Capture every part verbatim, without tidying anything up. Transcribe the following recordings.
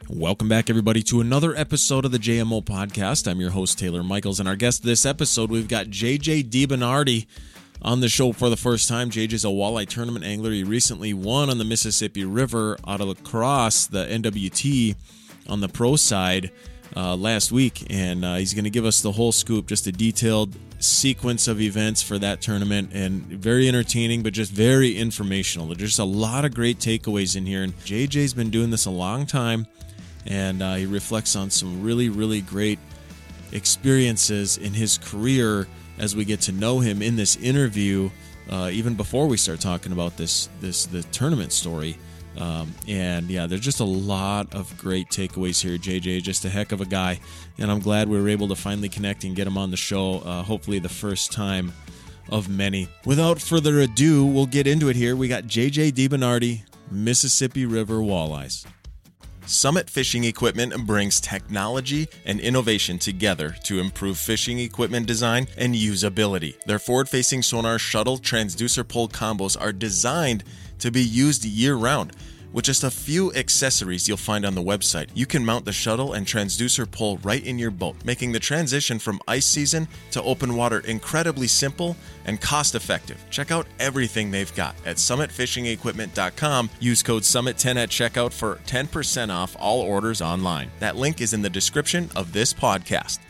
Welcome back, everybody, to another episode of the J M O Podcast. I'm your host, Taylor Michaels, and our guest this episode, we've got J J DiBernardi on the show for the first time. J J's a walleye tournament angler. He recently won on the Mississippi River out of La Crosse, the N W T, on the pro side uh, last week, and uh, he's going to give us the whole scoop, just a detailed sequence of events for that tournament, and very entertaining, but just very informational. There's just a lot of great takeaways in here, and J J's been doing this a long time. And uh, he reflects on some really, really great experiences in his career as we get to know him in this interview, uh, even before we start talking about this, this the tournament story. Um, and yeah, there's just a lot of great takeaways here. J J, just a heck of a guy, and I'm glad we were able to finally connect and get him on the show. Uh, hopefully, the first time of many. Without further ado, we'll get into it here. We got J J DiBernardi, Mississippi River walleyes. Summit Fishing Equipment brings technology and innovation together to improve fishing equipment design and usability. Their forward-facing sonar shuttle transducer pole combos are designed to be used year-round. With just a few accessories you'll find on the website, you can mount the shuttle and transducer pole right in your boat, making the transition from ice season to open water incredibly simple and cost-effective. Check out everything they've got at summit fishing equipment dot com. Use code summit ten at checkout for ten percent off all orders online. That link is in the description of this podcast.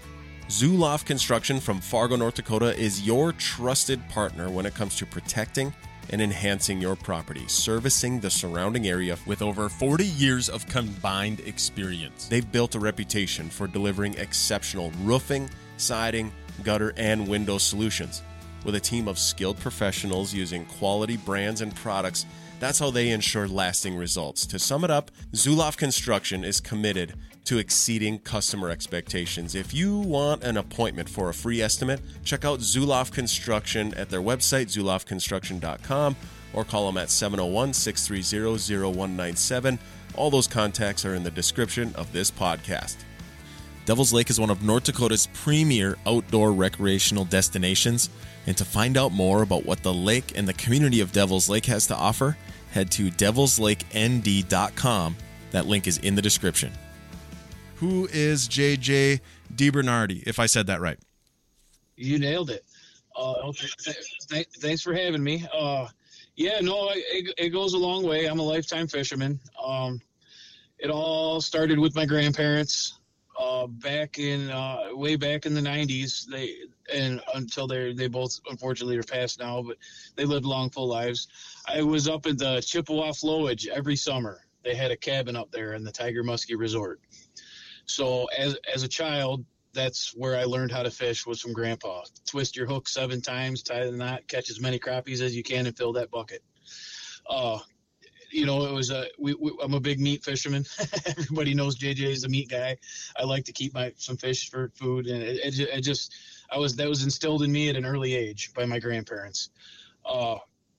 Zulauf Construction from Fargo, North Dakota is your trusted partner when it comes to protecting and enhancing your property, servicing the surrounding area with over forty years of combined experience. They've built a reputation for delivering exceptional roofing, siding, gutter, and window solutions. With a team of skilled professionals using quality brands and products, that's how they ensure lasting results. To sum it up, Zulauf Construction is committed to exceeding customer expectations. If you want an appointment for a free estimate, check out Zulauf Construction at their website, zulauf construction dot com, or call them at seven oh one, six three zero, zero one nine seven. All those contacts are in the description of this podcast. Devil's Lake is one of North Dakota's premier outdoor recreational destinations, and to find out more about what the lake and the community of Devil's Lake has to offer, head to devils lake n d dot com. That link is in the description. Who is J J DiBernardi, if I said that right? You nailed it. Uh, th- th- thanks for having me. Uh, yeah, no, it, it goes a long way. I'm a lifetime fisherman. Um, it all started with my grandparents uh, back in uh, way back in the nineties. They and until they they both unfortunately are passed now, but they lived long, full lives. I was up at the Chippewa Flowage every summer. They had a cabin up there in the Tiger Muskie Resort. So as as a child, that's where I learned how to fish, was from Grandpa. Twist your hook seven times, tie the knot, catch as many crappies as you can, and fill that bucket. Uh, you know, it was a. We, we, I'm a big meat fisherman. Everybody knows J J is a meat guy. I like to keep my some fish for food, and it, it, it just I was that was instilled in me at an early age by my grandparents. Uh,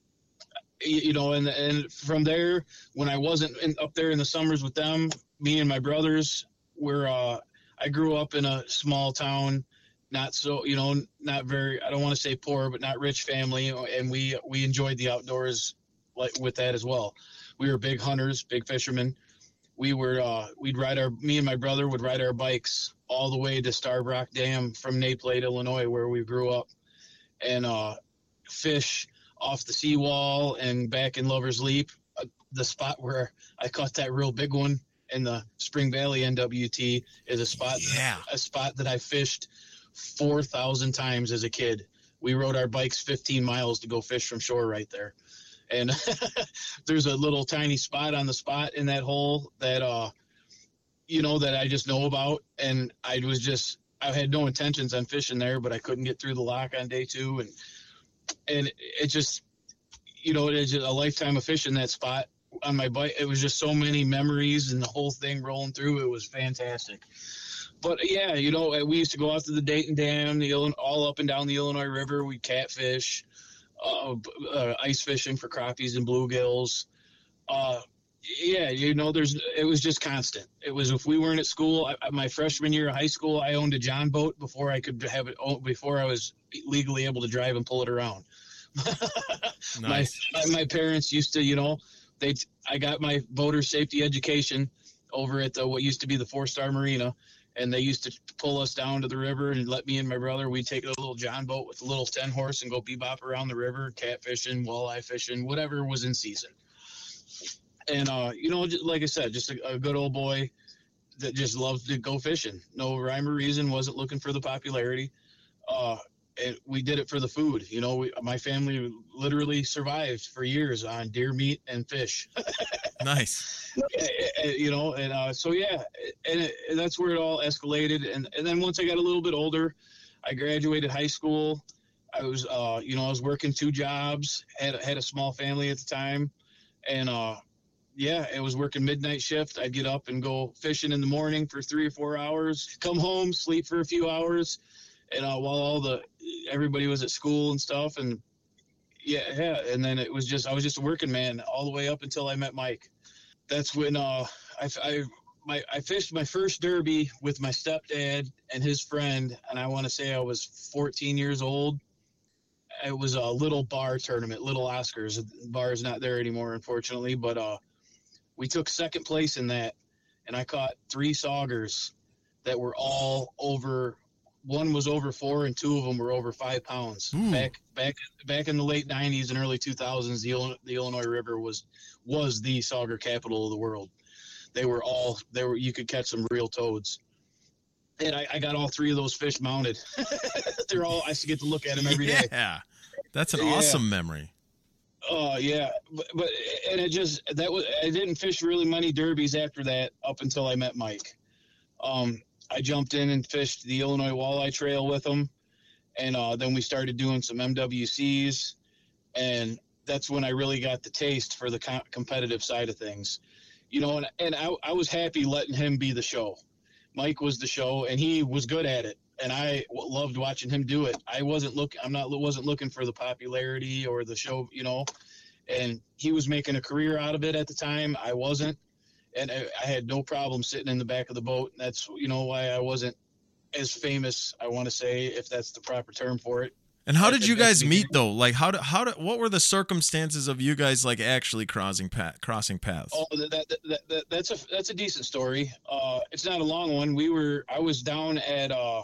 you know, and and from there, when I wasn't in, up there in the summers with them, me and my brothers. Where uh, I grew up in a small town, not so, you know, not very, I don't want to say poor, but not rich family. And we, we enjoyed the outdoors like with that as well. We were big hunters, big fishermen. We were, uh, we'd ride our, me and my brother would ride our bikes all the way to Starbrook Dam from Naplate, Illinois, where we grew up, and uh, fish off the seawall and back in Lover's Leap, uh, the spot where I caught that real big one. In the Spring Valley N W T is a spot, yeah. a spot that I fished four thousand times as a kid. We rode our bikes fifteen miles to go fish from shore right there. And there's a little tiny spot on the spot in that hole that, uh, you know, that I just know about. And I was just, I had no intentions on fishing there, but I couldn't get through the lock on day two. And, and it just, you know, it's just a lifetime of fishing that spot. On my bike, it was just so many memories and the whole thing rolling through. It was fantastic. But yeah, you know, we used to go out to the Dayton Dam, the Illinois, all up and down the Illinois River. We catfish, uh, uh, ice fishing for crappies and bluegills. Uh, yeah, you know, there's it was just constant. It was if we weren't at school. I, my freshman year of high school, I owned a John boat before I could have it. Before I was legally able to drive and pull it around. Nice. my, my my parents used to, you know, they I got my boater safety education over at the, what used to be the Four Star Marina. And they used to pull us down to the river and let me and my brother, we'd take a little John boat with a little ten horse and go bebop around the river, catfishing, walleye fishing, whatever was in season. And, uh, you know, just, like I said, just a, a good old boy that just loved to go fishing. No rhyme or reason, wasn't looking for the popularity. Uh, and we did it for the food. You know, we, my family literally survived for years on deer meat and fish. Nice. You know, and uh, so, yeah, and, it, and that's where it all escalated. And, and then once I got a little bit older, I graduated high school. I was, uh, you know, I was working two jobs, had, had a small family at the time. And, uh, yeah, it was working midnight shift. I'd get up and go fishing in the morning for three or four hours, come home, sleep for a few hours. And uh, while all the, everybody was at school and stuff. And yeah, yeah. And then it was just, I was just a working man all the way up until I met Mike. That's when uh, I, I, my, I fished my first derby with my stepdad and his friend. And I want to say I was fourteen years old. It was a little bar tournament, Little Oscars. The bar is not there anymore, unfortunately. But uh, we took second place in that. And I caught three saugers that were all over. One was over four, and two of them were over five pounds. Ooh. Back, back, back in the late nineties and early two thousands, the Illinois, the Illinois River was was the sauger capital of the world. They were all they were. You could catch some real toads, and I, I got all three of those fish mounted. They're all. I used to get to look at them every yeah. day. Yeah, that's an Yeah. awesome memory. Oh uh, yeah, but, but and it just that was. I didn't fish really many derbies after that up until I met Mike. Um. I jumped in and fished the Illinois Walleye Trail with them. And uh, then we started doing some M W Cs. And that's when I really got the taste for the co- competitive side of things. You know, and, and I, I was happy letting him be the show. Mike was the show, and he was good at it. And I w- loved watching him do it. I wasn't looking, I'm not, wasn't looking for the popularity or the show, you know. And he was making a career out of it at the time. I wasn't. And I, I had no problem sitting in the back of the boat. And that's, you know, why I wasn't as famous, I want to say, if that's the proper term for it. And how At did the you guys beginning. meet though? Like how did, how did, what were the circumstances of you guys like actually crossing path, crossing paths? Oh, that, that, that, that that's a that's a decent story. Uh, it's not a long one. We were I was down at uh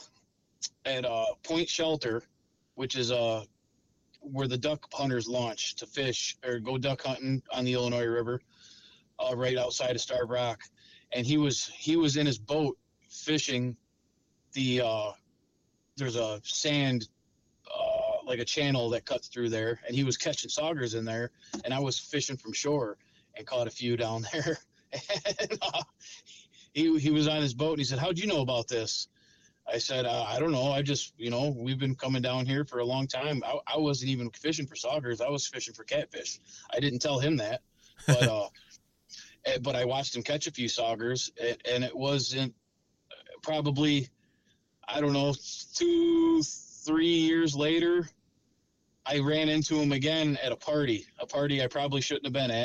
at uh Point Shelter, which is uh where the duck hunters launch to fish or go duck hunting on the Illinois River. Uh, right outside of Starved Rock, and he was he was in his boat fishing the uh, there's a sand uh, like a channel that cuts through there, and he was catching saugers in there, and I was fishing from shore and caught a few down there. And, uh, he he was on his boat, and he said, "How'd you know about this?" I said, uh, "I don't know. I just you know we've been coming down here for a long time. I, I wasn't even fishing for saugers. I was fishing for catfish. I didn't tell him that, but." Uh, But I watched him catch a few saugers, and it wasn't probably, I don't know, two, three years later, I ran into him again at a party, a party I probably shouldn't have been at.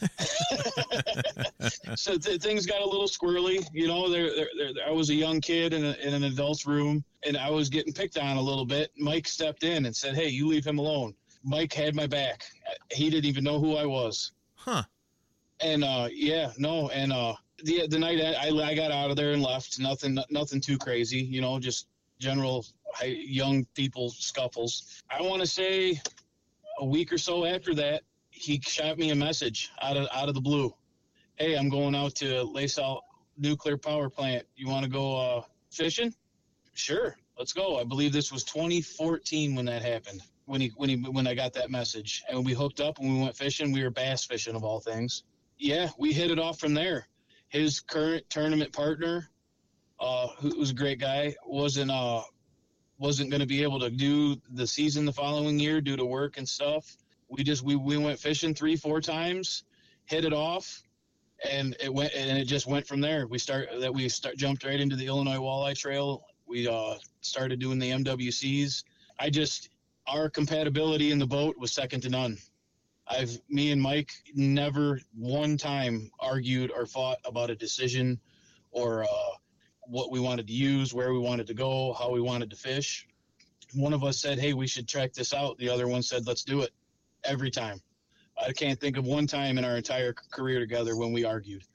So th- things got a little squirrely, you know. There, there, there, I was a young kid in, a, in an adult's room, and I was getting picked on a little bit. Mike stepped in and said, "Hey, you leave him alone." Mike had my back. He didn't even know who I was. Huh. And uh, yeah, no, and uh, the the night I, I got out of there and left, nothing nothing too crazy, you know, just general high, young people scuffles. I want to say a week or so after that, he shot me a message out of out of the blue. "Hey, I'm going out to LaSalle Nuclear Power Plant. You want to go uh, fishing?" "Sure, let's go." I believe this was twenty fourteen when that happened. When he when he when I got that message, and we hooked up and we went fishing. We were bass fishing of all things. Yeah, we hit it off from there. His current tournament partner, uh, who was a great guy, wasn't uh, wasn't going to be able to do the season the following year due to work and stuff. We just we, we went fishing three, four times, hit it off, and it went and it just went from there. We start that we start jumped right into the Illinois Walleye Trail. We uh, started doing the M W Cs. I just our compatibility in the boat was second to none. I've, me and Mike never one time argued or fought about a decision or uh, what we wanted to use, where we wanted to go, how we wanted to fish. One of us said, "Hey, we should check this out." The other one said, "Let's do it." Every time. I can't think of one time in our entire career together when we argued.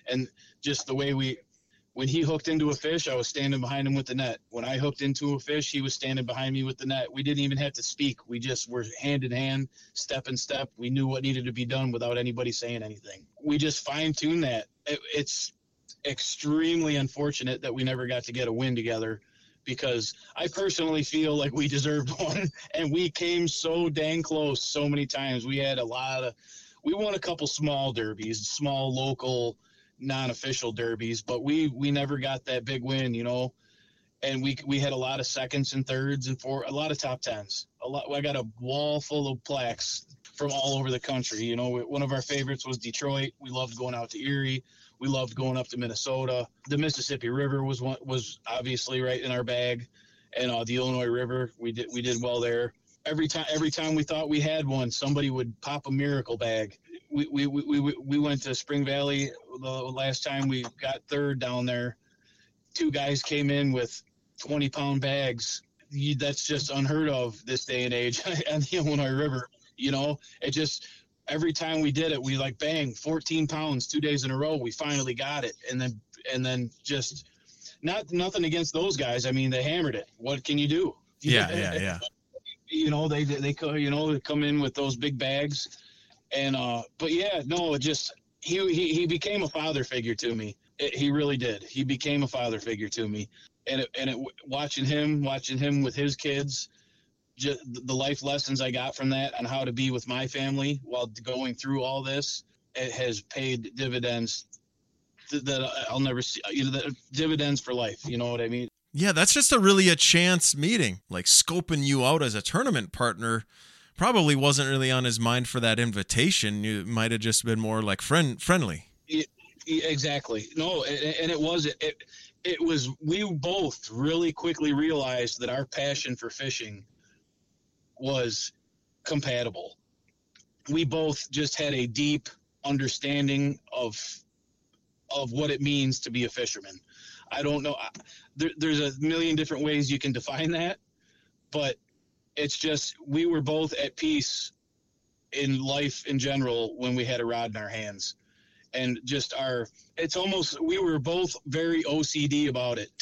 And just the way we, when he hooked into a fish, I was standing behind him with the net. When I hooked into a fish, he was standing behind me with the net. We didn't even have to speak. We just were hand in hand, step in step. We knew what needed to be done without anybody saying anything. We just fine-tuned that. It, it's extremely unfortunate that we never got to get a win together, because I personally feel like we deserved one, and we came so dang close so many times. We had a lot of, we won a couple small derbies, small local non-official derbies, but we we never got that big win, you know. And we we had a lot of seconds and thirds and four, a lot of top tens. A lot. I got a wall full of plaques from all over the country. You know, one of our favorites was Detroit. We loved going out to Erie. We loved going up to Minnesota. The Mississippi River was one, was obviously right in our bag, and uh, the Illinois River, we did we did well there. Every time every time we thought we had one, somebody would pop a miracle bag. We we we we, we went to Spring Valley the last time we got third down there. Two guys came in with twenty pound bags. You, that's just unheard of this day and age on the Illinois River. You know, it just, every time we did it, we like, bang, fourteen pounds, two days in a row. We finally got it. And then, and then just not, nothing against those guys. I mean, they hammered it. What can you do? Yeah. Yeah. Yeah. You know, they, they, you know, they come in with those big bags. And, uh, but yeah, no, it just, he, he, he became a father figure to me. It, he really did. He became a father figure to me. And it, and it, watching him, watching him with his kids, just the life lessons I got from that on how to be with my family while going through all this, it has paid dividends that I'll never see, you know, the dividends for life. You know what I mean? Yeah, that's just a really a chance meeting, like scoping you out as a tournament partner. Probably wasn't really on his mind for that invitation. You might have just been more like friend friendly. Yeah, exactly. No, and it was it. It was, we both really quickly realized that our passion for fishing was compatible. We both just had a deep understanding of of what it means to be a fisherman. I don't know. There, there's a million different ways you can define that, but it's just, we were both at peace in life in general when we had a rod in our hands. And just our, it's almost, we were both very O C D about it.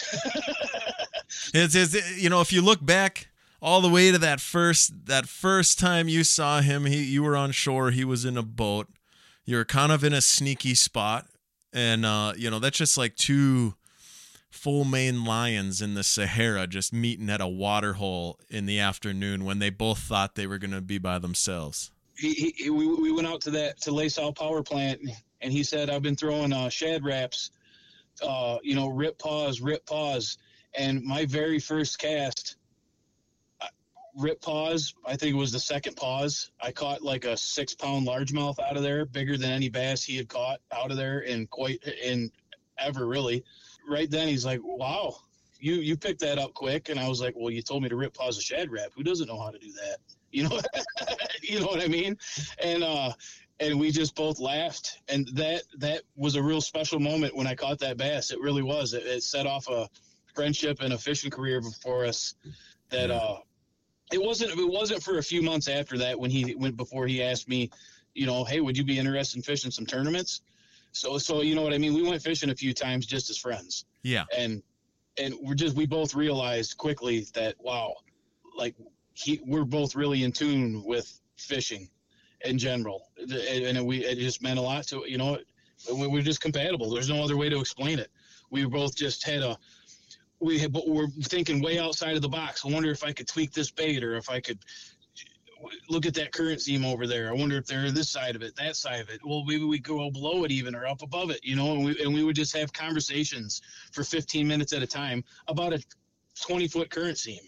it's, it's, you know, if you look back all the way to that first, that first time you saw him, he, you were on shore, he was in a boat, you were kind of in a sneaky spot. And, uh, you know, that's just like two full Maine lions in the Sahara just meeting at a water hole in the afternoon when they both thought they were going to be by themselves. He, he, we, we went out to that, to LaSalle Power Plant, and he said, I've been throwing uh, shad wraps, uh, you know, rip pause, rip pause. And my very first cast, uh, rip pause, I think it was the second pause, I caught like a six pound largemouth out of there, bigger than any bass he had caught out of there in quite, in ever really. Right then he's like, wow, you, you picked that up quick. And I was like, well, you told me to rip pause a shad wrap. Who doesn't know how to do that? You know, you know what I mean? And, uh, and we just both laughed. And that, that was a real special moment when I caught that bass. It really was. It, it set off a friendship and a fishing career for us that, uh, it wasn't, it wasn't for a few months after that when he went, before he asked me, you know, hey, would you be interested in fishing some tournaments? So, so, you know what I mean? We went fishing a few times just as friends. Yeah. And, and we're just, we both realized quickly that, wow, like he, we're both really in tune with fishing in general. And, and we, it just meant a lot to, you know, we we're just compatible. There's no other way to explain it. We both just had a, we had, but we're thinking way outside of the box. I wonder if I could tweak this bait, or if I could look at that current seam over there. I wonder if they're this side of it, that side of it. Well, maybe we go below it even, or up above it, you know, and we, and we would just have conversations for fifteen minutes at a time about a twenty foot current seam,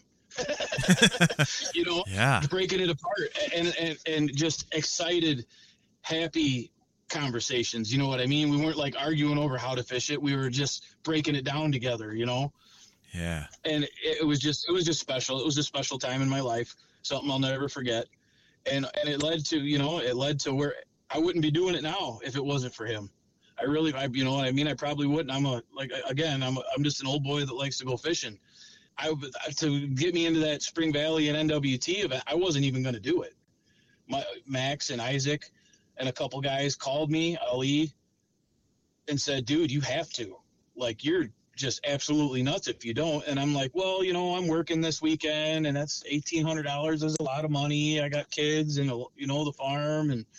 you know, yeah, breaking it apart, and, and, and just excited, happy conversations. You know what I mean? We weren't like arguing over how to fish it. We were just breaking it down together, you know? Yeah. And it, it was just, it was just special. It was a special time in my life. Something I'll never forget. And and it led to, you know, it led to where I wouldn't be doing it now if it wasn't for him. I really, I, you know what I mean? I probably wouldn't. I'm a, like, again, I'm a, I'm just an old boy that likes to go fishing. I, to get me into that Spring Valley and N W T event, I wasn't even going to do it. My Max and Isaac and a couple guys called me, Ali, and said, dude, you have to. Like, you're just absolutely nuts if you don't. And I'm like, well, you know, I'm working this weekend, and that's eighteen hundred dollars is a lot of money. I got kids and, you know, the farm. And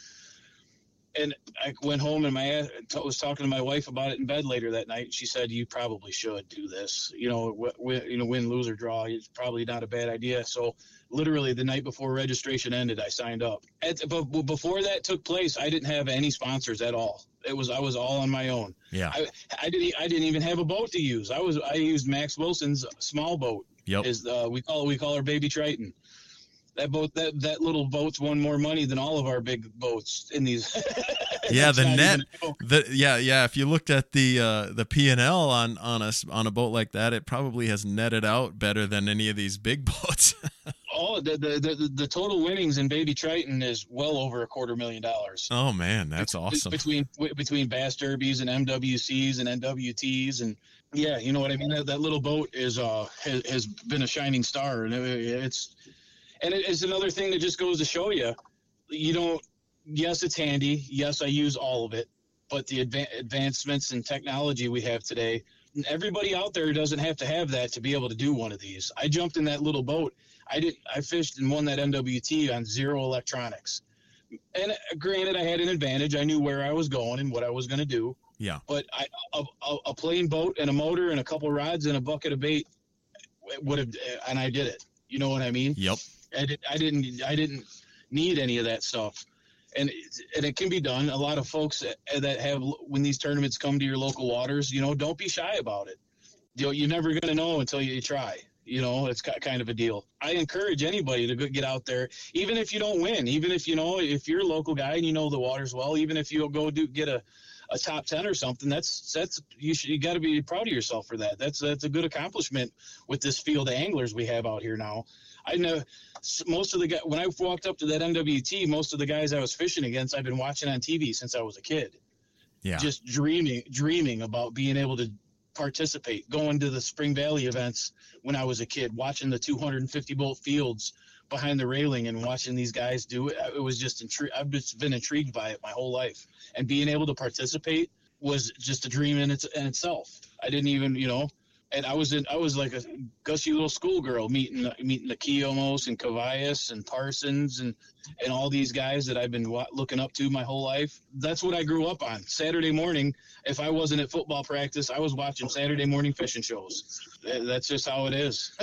and I went home, and my was talking to my wife about it in bed later that night. She said, you probably should do this. You know, win, you know, win, lose, or draw. It's probably not a bad idea. So literally the night before registration ended, I signed up. At, but before that took place, I didn't have any sponsors at all. It was I was all on my own. Yeah. I, I didn't I didn't even have a boat to use. I was I used Max Wilson's small boat. Yep. Is uh, we call we call her Baby Triton. That boat that that little boat's won more money than all of our big boats in these. Yeah, the net. The yeah yeah. If you looked at the uh, the P and L on on a on a boat like that, it probably has netted out better than any of these big boats. Oh, the, the the the total winnings in Baby Triton is well over a quarter million dollars. Oh man, that's awesome. Between between Bass Derbies and M W Cs and N W Ts, and yeah, you know what I mean. That, that little boat is uh has, has been a shining star, and it, it's and it, it's another thing that just goes to show you, you don't. Yes, it's handy. Yes, I use all of it, but the adva- advancements in technology we have today, everybody out there doesn't have to have that to be able to do one of these. I jumped in that little boat. I did. I fished and won that M W T on zero electronics. And granted, I had an advantage. I knew where I was going and what I was going to do. Yeah. But I, a, a, a plain boat and a motor and a couple rods and a bucket of bait would have, and I did it. You know what I mean? Yep. I, did, I didn't. I didn't need any of that stuff. And and it can be done. A lot of folks that, that have, when these tournaments come to your local waters, you know, don't be shy about it. You know, you're never going to know until you try. You know, it's kind of a deal. I encourage anybody to get out there, even if you don't win, even if, you know, if you're a local guy and you know the waters well, even if you go do get a, a top ten or something, that's, that's, you should, you got to be proud of yourself for that. That's, that's a good accomplishment with this field of anglers we have out here now. I know most of the guys, when I walked up to that M W T, most of the guys I was fishing against, I've been watching on T V since I was a kid. Yeah. Just dreaming, dreaming about being able to participate, going to the Spring Valley events when I was a kid, watching the two hundred fifty boat fields behind the railing and watching these guys do it. It was just, intri- I've just been intrigued by it my whole life. And being able to participate was just a dream in, its, in itself. I didn't even, you know, and I was in, I was like a gushy little schoolgirl meeting, meeting the Kiomos and Cavallas and Parsons and, and all these guys that I've been wa- looking up to my whole life. That's what I grew up on. Saturday morning, if I wasn't at football practice, I was watching Saturday morning fishing shows. That's just how it is.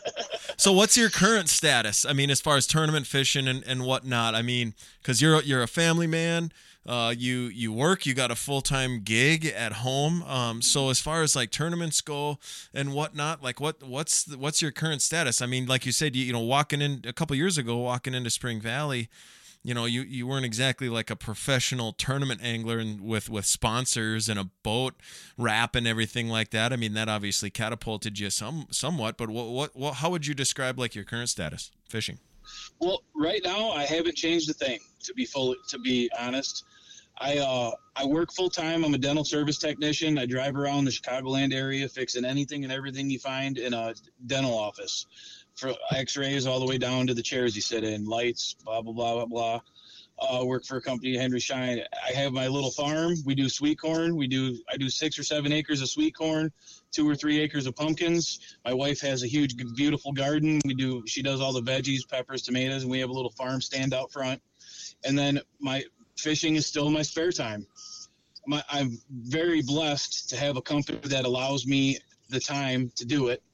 So what's your current status? I mean, as far as tournament fishing and, and whatnot, I mean, cause you're, you're a family man. Uh, you, you work, you got a full-time gig at home. Um, so as far as like tournaments go and whatnot, like what, what's, the, what's your current status? I mean, like you said, you, you know, walking in a couple years ago, walking into Spring Valley, you know, you, you weren't exactly like a professional tournament angler and with, with sponsors and a boat wrap and everything like that. I mean, that obviously catapulted you some, somewhat, but what, what, what, how would you describe like your current status fishing? Well, right now I haven't changed a thing, to be fully, to be honest. I uh I work full time. I'm a dental service technician. I drive around the Chicagoland area fixing anything and everything you find in a dental office, for X-rays all the way down to the chairs you sit in, lights, blah blah blah blah blah. Uh, work for a company, Henry Schein. I have my little farm. We do sweet corn. We do I do six or seven acres of sweet corn, two or three acres of pumpkins. My wife has a huge, beautiful garden. We do. She does all the veggies, peppers, tomatoes, and we have a little farm stand out front. And then my fishing is still my spare time. My, I'm very blessed to have a company that allows me the time to do it.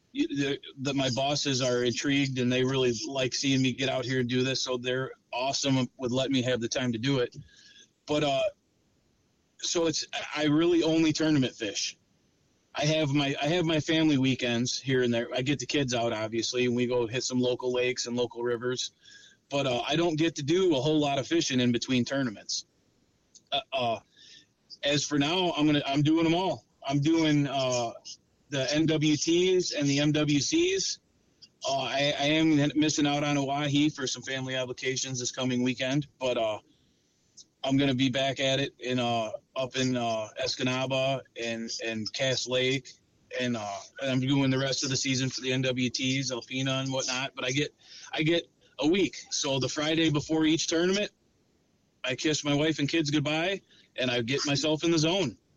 That my bosses are intrigued and they really like seeing me get out here and do this, so they're awesome with letting me have the time to do it. But uh, so it's I really only tournament fish. I have my I have my family weekends here and there. I get the kids out obviously, and we go hit some local lakes and local rivers. But uh, I don't get to do a whole lot of fishing in between tournaments. Uh, uh, as for now, I'm gonna I'm doing them all. I'm doing uh, the N W Ts and the M W Cs. Uh, I, I am missing out on Oahe for some family obligations this coming weekend, but uh, I'm gonna be back at it in uh, up in uh, Escanaba and and Cass Lake, and, uh, and I'm doing the rest of the season for the N W Ts, Alpena and whatnot. But I get I get a week. So the Friday before each tournament, I kiss my wife and kids goodbye, and I get myself in the zone.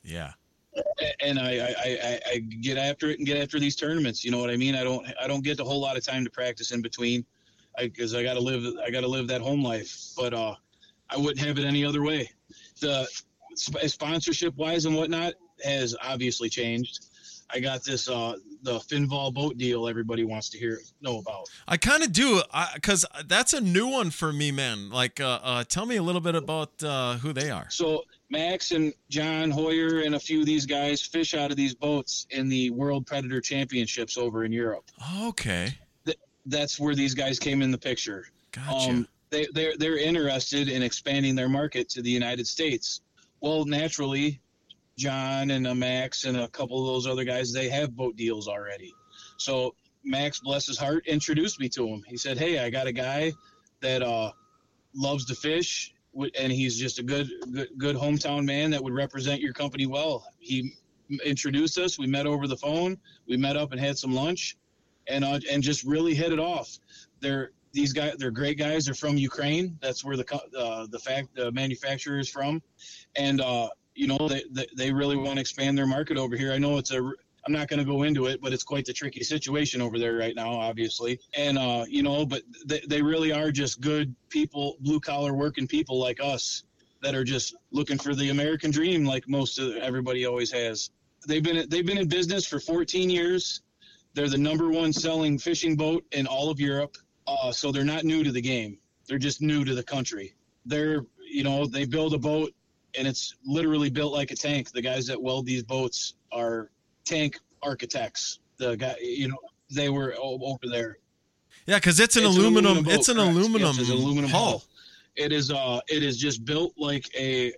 Yeah. And I, I, I, I get after it and get after these tournaments. You know what I mean? I don't I don't get a whole lot of time to practice in between, because I, I got to live I got to live that home life. But uh, I wouldn't have it any other way. The sponsorship wise and whatnot has obviously changed. I got this uh, the Finval boat deal everybody wants to hear know about. I kind of do, because that's a new one for me, man. Like, uh, uh, tell me a little bit about uh, who they are. So Max and John Hoyer and a few of these guys fish out of these boats in the World Predator Championships over in Europe. Okay. Th- that's where these guys came in the picture. Gotcha. Um, they, they're, they're interested in expanding their market to the United States. Well, naturally, John and a Max and a couple of those other guys, they have boat deals already. So Max, bless his heart, introduced me to him. He said, hey, I got a guy that uh, loves to fish, and he's just a good, good good hometown man that would represent your company well. He introduced us. We met over the phone. We met up and had some lunch, and uh, and just really hit it off. They're these guys. They're great guys. They're from Ukraine. That's where the uh, the fact the manufacturer is from, and uh, you know they, they they really want to expand their market over here. I know it's a I'm not going to go into it, but it's quite the tricky situation over there right now, obviously. And, uh, you know, but they, they really are just good people, blue-collar working people like us that are just looking for the American dream like most of everybody always has. They've been they've been in business for fourteen years. They're the number one selling fishing boat in all of Europe, uh, so they're not new to the game. They're just new to the country. They're, you know, they build a boat, and it's literally built like a tank. The guys that weld these boats are tank architects. The guy, you know, they were over there. Yeah, because it's an it's aluminum. An aluminum it's an correct. aluminum, yes, it's an aluminum hull. hull. It is. Uh, it is just built like a.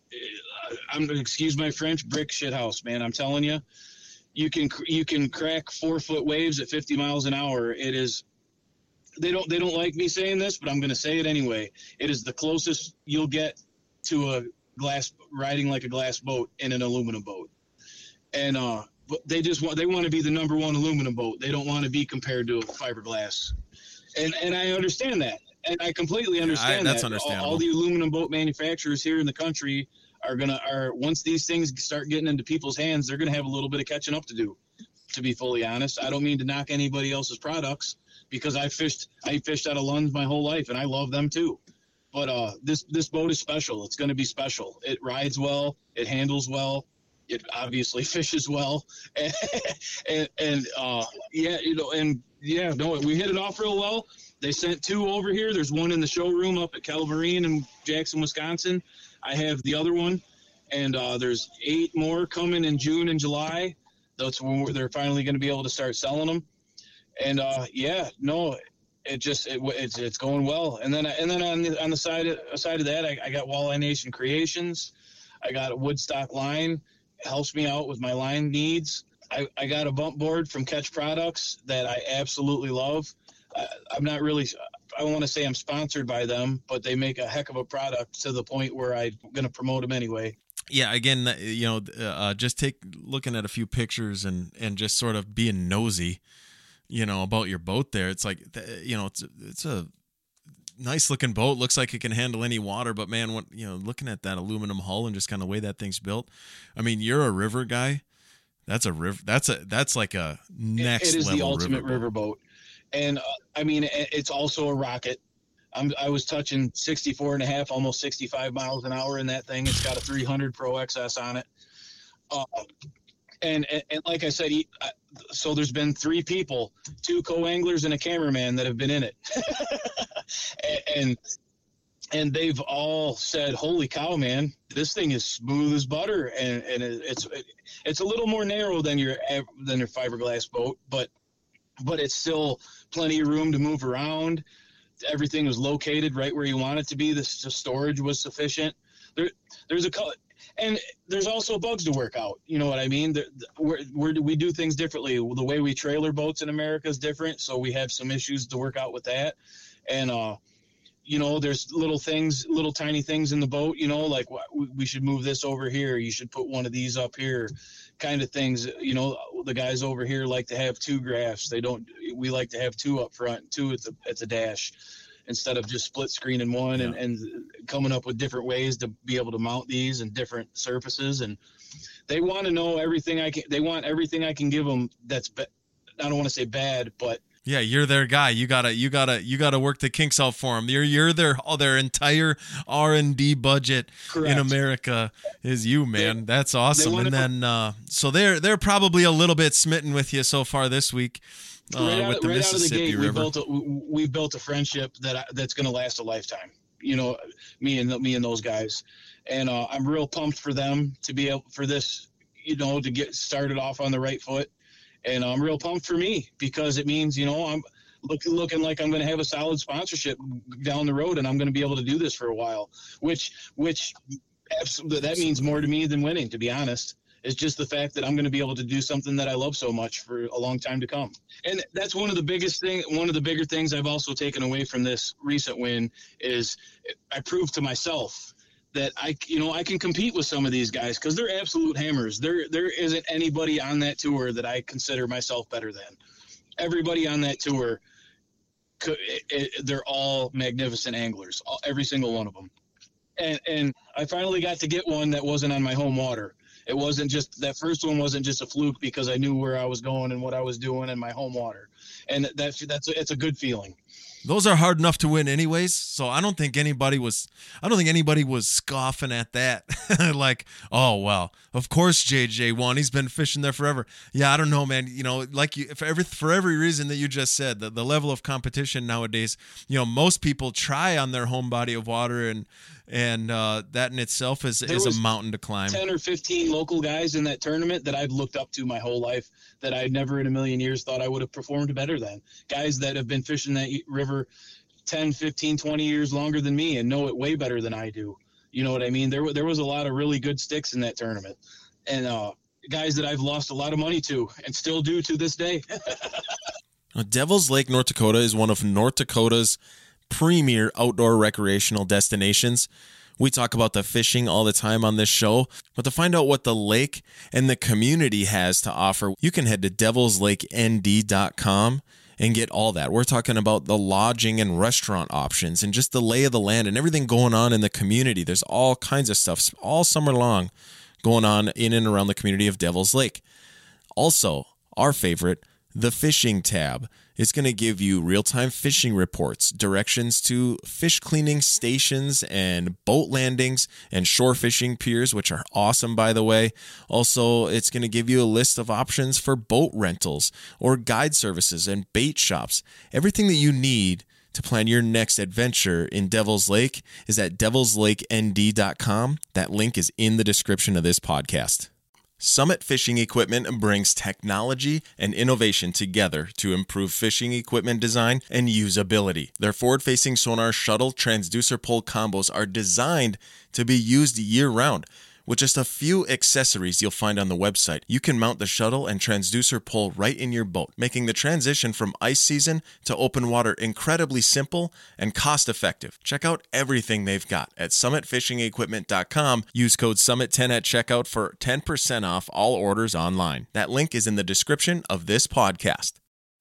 I'm excuse my French, brick shit house, man. I'm telling you, you can you can crack four foot waves at fifty miles an hour. It is. They don't they don't like me saying this, but I'm going to say it anyway. It is the closest you'll get to a glass riding like a glass boat in an aluminum boat. And uh, but they just want they want to be the number one aluminum boat. They don't want to be compared to a fiberglass, and and I understand that, and I completely understand yeah, I, that's that. understandable. All, all the aluminum boat manufacturers here in the country are gonna are once these things start getting into people's hands, they're gonna have a little bit of catching up to do. To be fully honest, I don't mean to knock anybody else's products because I fished I fished out of Lund's my whole life, and I love them too. But uh, this this boat is special. It's going to be special. It rides well. It handles well. It obviously fishes well, and and, and uh, yeah, you know, and yeah, no, we hit it off real well. They sent two over here. There's one in the showroom up at Calvarine in Jackson, Wisconsin. I have the other one, and uh, there's eight more coming in June and July. That's when we're, they're finally going to be able to start selling them. And uh, yeah, no, it just it, it's it's going well. And then and then on the on the side of, side of that, I, I got Walleye Nation Creations. I got a Woodstock line. Helps me out with my line needs. I, I got a bump board from Catch Products that I absolutely love. I, I'm not really, I want to say I'm sponsored by them, but they make a heck of a product to the point where I'm going to promote them anyway. Yeah, again, you know, uh, just take looking at a few pictures and, and just sort of being nosy, you know, about your boat there. It's like, you know, it's it's a nice looking boat. Looks like it can handle any water, but man, what, you know, looking at that aluminum hull and just kind of the way that thing's built. I mean, you're a river guy. That's a river. That's a that's like a next level. It is level the ultimate river boat. And uh, I mean, it's also a rocket. I'm, I was touching sixty-four and a half, almost sixty-five miles an hour in that thing. It's got a three hundred Pro X S on it. Uh, and, and, and like I said, he, uh, so there's been three people, two co-anglers and a cameraman that have been in it. and and they've all said, holy cow, man, this thing is smooth as butter. And, and it, it's it, it's a little more narrow than your than your fiberglass boat, but but it's still plenty of room to move around. Everything was located right where you want it to be. The, the storage was sufficient. There, there's a and there's also bugs to work out. You know what I mean? The, the, we're, we're, we do things differently. The way we trailer boats in America is different, so we have some issues to work out with that. And uh, you know, there's little things, little tiny things in the boat. You know, like we should move this over here. You should put one of these up here, kind of things. You know, the guys over here like to have two graphs. They don't. We like to have two up front, two at the at the dash. instead of just split screening one Yeah. and, and coming up with different ways to be able to mount these and different surfaces. And they want to know everything I can. They want everything I can give them. That's be, I don't want to say bad, but Yeah, you're their guy. You gotta, you gotta, you gotta work the kinks out for them. You're, you're their, all their entire R and D budget correct. in America is you, man. They, That's awesome. And then, uh, so they're, they're probably a little bit smitten with you so far this week uh, right out, with the right Mississippi out of the gate, River. we built a, we built a friendship that I, that's going to last a lifetime. You know, me and me and those guys, and uh, I'm real pumped for them to be able for this. You know, to get started off on the right foot. And I'm real pumped for me because it means, you know, I'm look, looking like I'm going to have a solid sponsorship down the road, and I'm going to be able to do this for a while, which which that means more to me than winning, to be honest. It's just the fact that I'm going to be able to do something that I love so much for a long time to come. And that's one of the biggest thing, one of the bigger things I've also taken away from this recent win is I proved to myself that I, you know, I can compete with some of these guys because they're absolute hammers. There, there isn't anybody on that tour that I consider myself better than. Everybody on that tour, could, it, it, they're all magnificent anglers, all, every single one of them. And and I finally got to get one that wasn't on my home water. It wasn't just that first one wasn't just a fluke because I knew where I was going and what I was doing in my home water, and that's that's it's a good feeling. Those are hard enough to win anyways, so I don't think anybody was I don't think anybody was scoffing at that. Like, oh well, of course J J won. He's been fishing there forever. Yeah, I don't know, man. You know, like you for every for every reason that you just said, the, the level of competition nowadays, you know, most people try on their home body of water, and and uh, that in itself is There is a was mountain to climb. ten or fifteen local guys in that tournament that I've looked up to my whole life that I never in a million years thought I would have performed better than. Guys that have been fishing that river ten, fifteen, twenty years longer than me and know it way better than I do. You know what I mean? There, there was a lot of really good sticks in that tournament. And uh, guys that I've lost a lot of money to and still do to this day. Devil's Lake, North Dakota is one of North Dakota's premier outdoor recreational destinations. We talk about the fishing all the time on this show, but to find out what the lake and the community has to offer, you can head to devils lake n d dot com and get all that. We're talking about the lodging and restaurant options and just the lay of the land and everything going on in the community. There's all kinds of stuff all summer long going on in and around the community of Devil's Lake. Also, our favorite, the fishing tab. It's going to give you real-time fishing reports, directions to fish cleaning stations and boat landings and shore fishing piers, which are awesome, by the way. Also, it's going to give you a list of options for boat rentals or guide services and bait shops. Everything that you need to plan your next adventure in Devil's Lake is at devils lake n d dot com. That link is in the description of this podcast. Summit Fishing Equipment brings technology and innovation together to improve fishing equipment design and usability. Their forward-facing sonar shuttle transducer pole combos are designed to be used year-round. With just a few accessories you'll find on the website, you can mount the shuttle and transducer pole right in your boat, making the transition from ice season to open water incredibly simple and cost-effective. Check out everything they've got at summit fishing equipment dot com. Use code summit ten at checkout for ten percent off all orders online. That link is in the description of this podcast.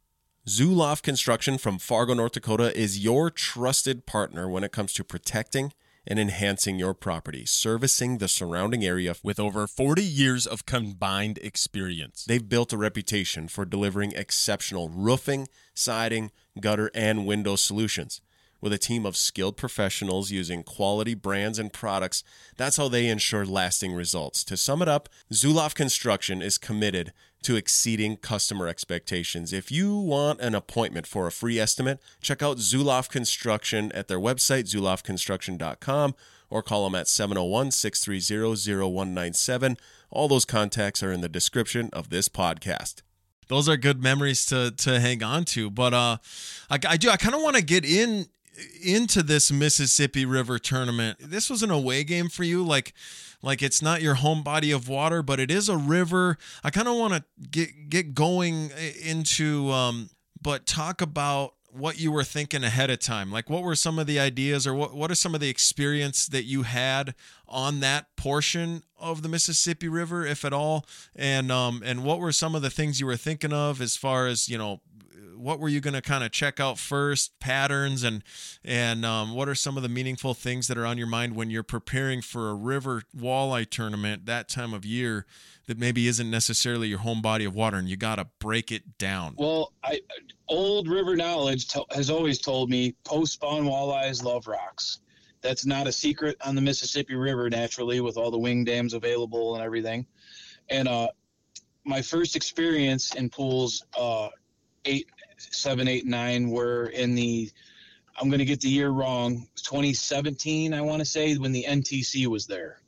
Zuloff Construction from Fargo, North Dakota is your trusted partner when it comes to protecting and enhancing your property, servicing the surrounding area with over forty years of combined experience. They've built a reputation for delivering exceptional roofing, siding, gutter, and window solutions. With a team of skilled professionals using quality brands and products, that's how they ensure lasting results. To sum it up, Zuloff Construction is committed to exceeding customer expectations. If you want an appointment for a free estimate, check out Zuloff Construction at their website, zuloff construction dot com, or call them at seven oh one, six three zero, zero one nine seven. All those contacts are in the description of this podcast. Those are good memories to to hang on to, but uh, I, I do I kind of want to get in into this Mississippi River tournament. This was an away game for you, like like it's not your home body of water, but it is a river. I kind of want to get get going into um but talk about what you were thinking ahead of time. Like, what were some of the ideas, or what what are some of the experience that you had on that portion of the Mississippi River, if at all, and um and what were some of the things you were thinking of as far as, you know, what were you going to kind of check out first, patterns, and and um, what are some of the meaningful things that are on your mind when you're preparing for a river walleye tournament that time of year that maybe isn't necessarily your home body of water, and you got to break it down? Well, I, old river knowledge to, has always told me post-spawn walleyes love rocks. That's not a secret on the Mississippi River, naturally, with all the wing dams available and everything. And uh, my first experience in pools, uh, eight, seven, eight, nine, were in the, I'm going to get the year wrong, twenty seventeen, I want to say, when the N T C was there.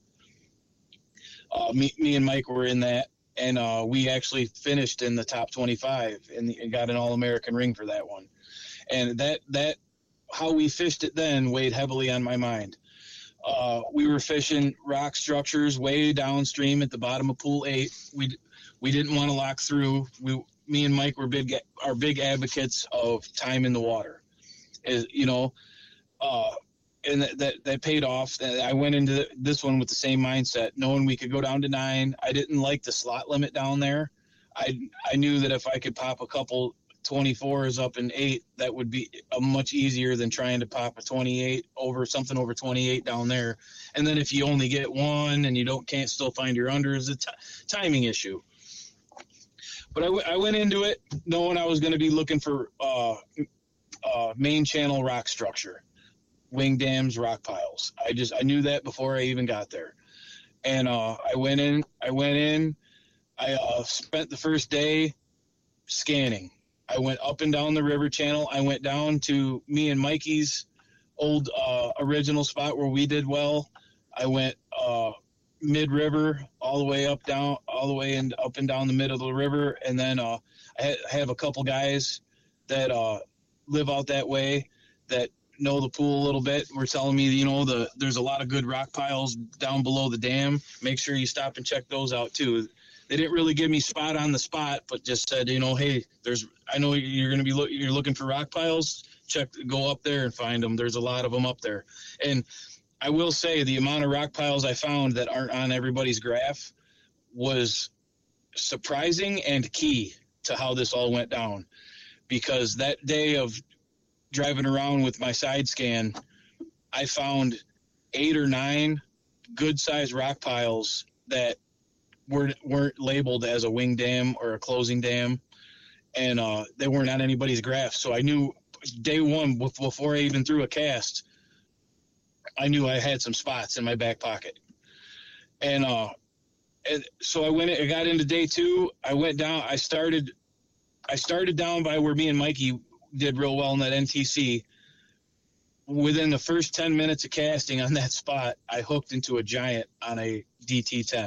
Uh, me, me and Mike were in that, and uh, we actually finished in the top twenty-five and, and got an All-American ring for that one. And that that how we fished it then weighed heavily on my mind. Uh, we were fishing rock structures way downstream at the bottom of pool eight. We we didn't want to lock through. We, me and Mike were big are big advocates of time in the water. Is you know, uh, and that, that that paid off. I went into this one with the same mindset, knowing we could go down to nine. I didn't like the slot limit down there. I I knew that if I could pop a couple twenty-fours up in eight, that would be a much easier than trying to pop a twenty-eight over something over twenty-eight down there. And then if you only get one and you don't can't still find your under, is a t- timing issue. But I, w- I went into it knowing I was going to be looking for uh, uh, main channel rock structure, wing dams, rock piles. I just I knew that before I even got there. And uh, I went in. I went in. I uh, spent the first day scanning. I went up and down the river channel. I went down to me and Mikey's old uh, original spot where we did well. I went uh, mid-river all the way up, down, all the way and up and down the middle of the river. And then uh, I, ha- I have a couple guys that uh, live out that way that know the pool a little bit. Were telling me, you know, the there's a lot of good rock piles down below the dam. Make sure you stop and check those out too. They didn't really give me spot on the spot, but just said, you know, hey, there's, I know you're going to be, look, you're looking for rock piles. Check, go up there and find them. There's a lot of them up there. And I will say the amount of rock piles I found that aren't on everybody's graph was surprising and key to how this all went down. Because that day of driving around with my side scan, I found eight or nine good sized rock piles that weren't weren't labeled as a wing dam or a closing dam, and uh, they weren't on anybody's graph. So I knew day one, before I even threw a cast, I knew I had some spots in my back pocket. And uh, and so I went. I got into day two. I went down. I started. I started down by where me and Mikey did real well in that N T C. Within the first ten minutes of casting on that spot, I hooked into a giant on a D T ten.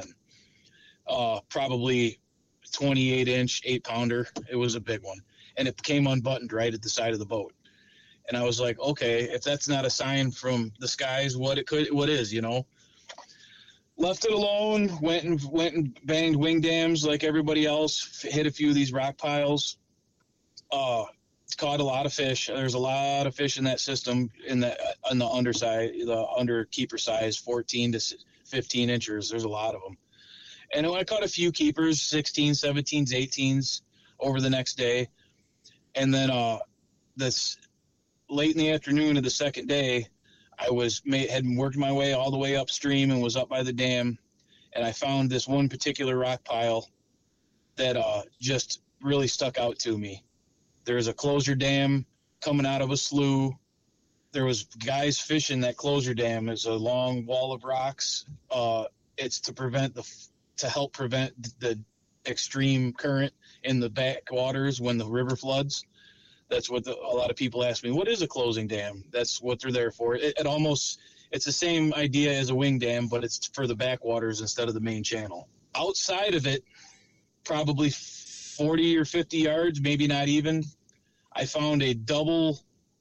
Uh, probably twenty-eight inch, eight pounder. It was a big one. And it came unbuttoned right at the side of the boat. And I was like, okay, if that's not a sign from the skies, what it could, what is, you know? Left it alone, went and went and banged wing dams like everybody else, hit a few of these rock piles. Uh, caught a lot of fish. There's a lot of fish in that system in the, on the underside, the under keeper size, fourteen to fifteen inches. There's a lot of them. And I caught a few keepers, sixteens, seventeens, eighteens over the next day. And then uh, this late in the afternoon of the second day, I was made, had worked my way all the way upstream and was up by the dam. And I found this one particular rock pile that uh, just really stuck out to me. There was a closure dam coming out of a slough. There was guys fishing that closure dam. It's a long wall of rocks. Uh, it's to prevent the to help prevent the extreme current in the backwaters when the river floods. That's what the, a lot of people ask me, what is a closing dam? That's what they're there for. It, it almost, it's the same idea as a wing dam, but it's for the backwaters instead of the main channel. Outside of it, probably forty or fifty yards, maybe not even, I found a double,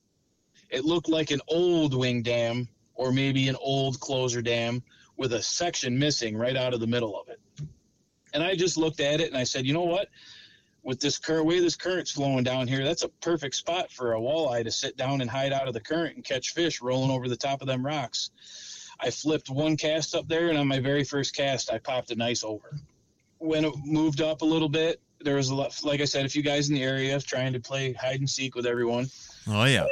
it looked like an old wing dam or maybe an old closer dam with a section missing right out of the middle of it. And I just looked at it and I said, you know what? With this current way this current's flowing down here, that's a perfect spot for a walleye to sit down and hide out of the current and catch fish rolling over the top of them rocks. I flipped one cast up there, and on my very first cast, I popped a nice over. When it moved up a little bit, there was a lot, like I said, a few guys in the area trying to play hide and seek with everyone. Oh yeah.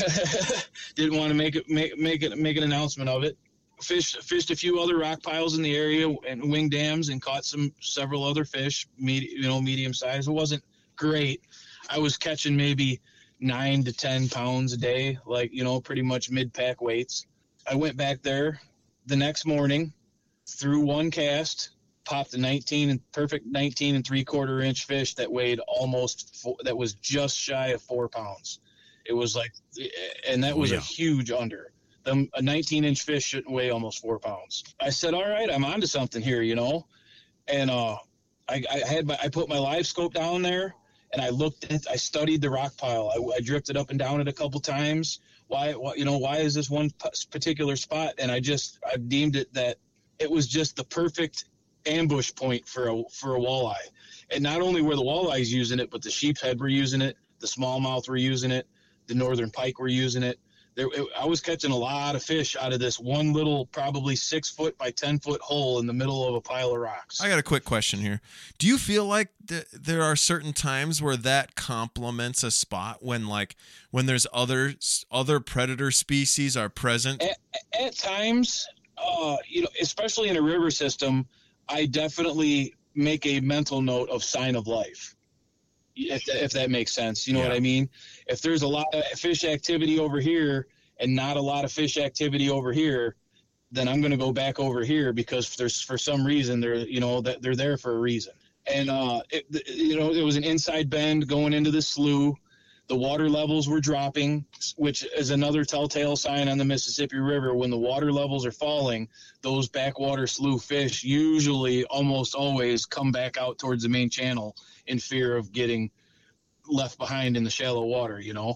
Didn't want to make it make make it make an announcement of it. Fished fished a few other rock piles in the area and wing dams and caught some several other fish, med, you know, medium size. It wasn't great. I was catching maybe nine to ten pounds a day, like, you know, pretty much mid pack weights. I went back there the next morning, threw one cast, popped a nineteen and perfect nineteen and three quarter inch fish that weighed almost four, that was just shy of four pounds. It was like, and that was oh, yeah. a huge under. The, a nineteen inch fish shouldn't weigh almost four pounds. I said, all right, I'm onto something here, you know? And, uh, I, I had my, I put my live scope down there and I looked at, I studied the rock pile. I, I drifted up and down it a couple times. Why, why, you know, why is this one particular spot? And I just, I deemed it that it was just the perfect ambush point for a, for a walleye. And not only were the walleyes using it, but the sheephead were using it. The smallmouth were using it. The northern pike were using it. There, it, I was catching a lot of fish out of this one little, probably six foot by ten foot hole in the middle of a pile of rocks. I got a quick question here. Do you feel like th- there are certain times where that complements a spot when, like, when there's other other predator species are present? At, at times, uh, you know, especially in a river system, I definitely make a mental note of sign of life. If, if that makes sense. You know yeah. what I mean? If there's a lot of fish activity over here and not a lot of fish activity over here, then I'm going to go back over here because there's, for some reason, they're, you know, that they're there for a reason. And, uh, it, you know, it was an inside bend going into the slough. The water levels were dropping, which is another telltale sign on the Mississippi River. When the water levels are falling, those backwater slough fish usually almost always come back out towards the main channel in fear of getting left behind in the shallow water, you know.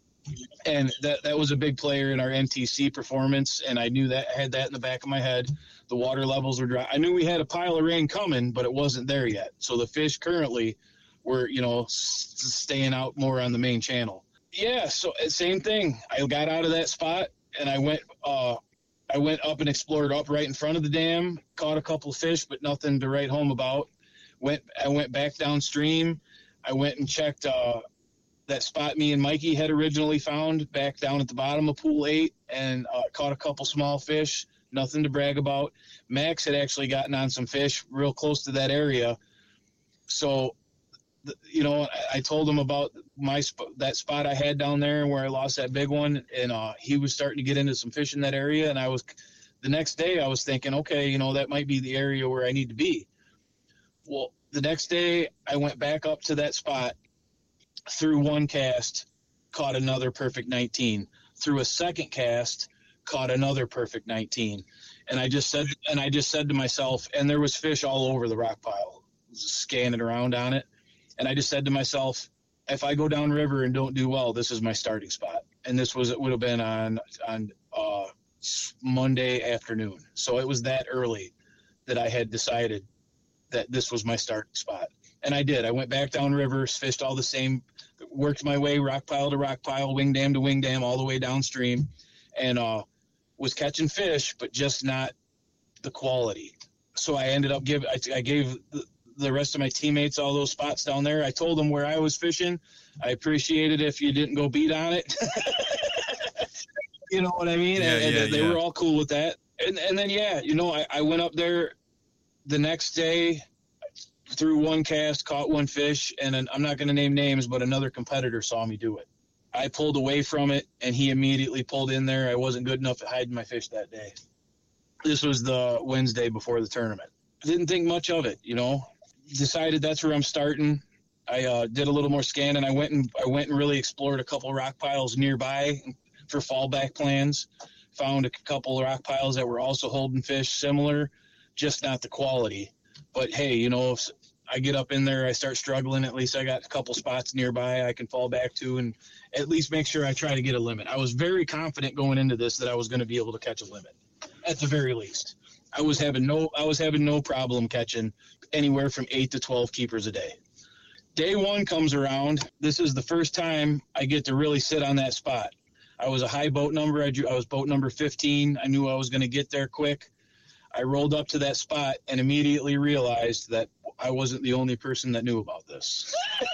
And that that was a big player in our N T C performance, and I knew that, I had that in the back of my head. The water levels were dry. I knew we had a pile of rain coming, but it wasn't there yet. So the fish currently were, you know, s- staying out more on the main channel. Yeah, so same thing. I got out of that spot, and I went uh, I went up and explored up right in front of the dam, caught a couple of fish, but nothing to write home about. Went I went back downstream. I went and checked uh, that spot me and Mikey had originally found back down at the bottom of pool eight, and uh, caught a couple small fish. Nothing to brag about. Max had actually gotten on some fish real close to that area. So, you know, I, I told him about my sp- that spot I had down there where I lost that big one, and uh, he was starting to get into some fish in that area. And I was, the next day I was thinking, okay, you know, that might be the area where I need to be. Well, the next day I went back up to that spot, threw one cast, caught another perfect nineteen. Threw a second cast, caught another perfect nineteen. And I just said, and I just said to myself, and there was fish all over the rock pile, scanning around on it. And I just said to myself, if I go downriver and don't do well, this is my starting spot. And this was, it would have been on, on uh, Monday afternoon. So it was that early that I had decided that this was my starting spot. And I did. I went back downriver, fished all the same, worked my way rock pile to rock pile, wing dam to wing dam, all the way downstream, and uh, was catching fish, but just not the quality. So I ended up giving, I, I gave the, the rest of my teammates all those spots down there. I told them where I was fishing. I appreciate it if you didn't go beat on it. You know what I mean? Yeah, and yeah, and they yeah. were all cool with that. And and then, yeah, you know, I, I went up there the next day, threw one cast, caught one fish, and an, I'm not going to name names, but another competitor saw me do it. I pulled away from it, and he immediately pulled in there. I wasn't good enough at hiding my fish that day. This was the Wednesday before the tournament. Didn't think much of it, you know. Decided that's where I'm starting. I uh, did a little more scanning. I went and I went and really explored a couple rock piles nearby for fallback plans. Found a couple of rock piles that were also holding fish similar, just not the quality. But hey, you know, if I get up in there, I start struggling, at least I got a couple spots nearby I can fall back to and at least make sure I try to get a limit. I was very confident going into this that I was going to be able to catch a limit, at the very least. I was having no I was having no problem catching anywhere from eight to twelve keepers a day. Day one comes around. This is the first time I get to really sit on that spot. I was a high boat number. I, drew, I was boat number fifteen. I knew I was going to get there quick. I rolled up to that spot and immediately realized that I wasn't the only person that knew about this.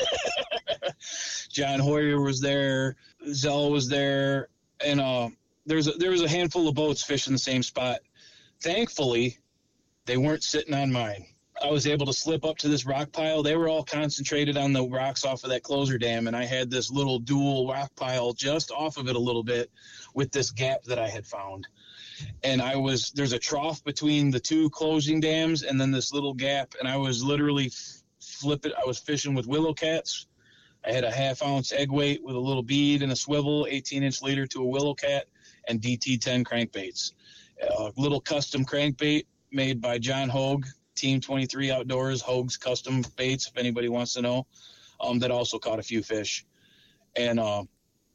John Hoyer was there, Zell was there, and uh, there's a, there was a handful of boats fishing the same spot. Thankfully, they weren't sitting on mine. I was able to slip up to this rock pile. They were all concentrated on the rocks off of that closer dam, and I had this little dual rock pile just off of it a little bit with this gap that I had found. And I was, there's a trough between the two closing dams and then this little gap, and I was literally flipping. I was fishing with willow cats. I had a half ounce egg weight with a little bead and a swivel, eighteen inch leader to a willow cat, and D T ten crankbaits. A little custom crankbait made by John Hogue, Team twenty-three Outdoors, Hogue's Custom Baits, if anybody wants to know. Um, that also caught a few fish. And uh,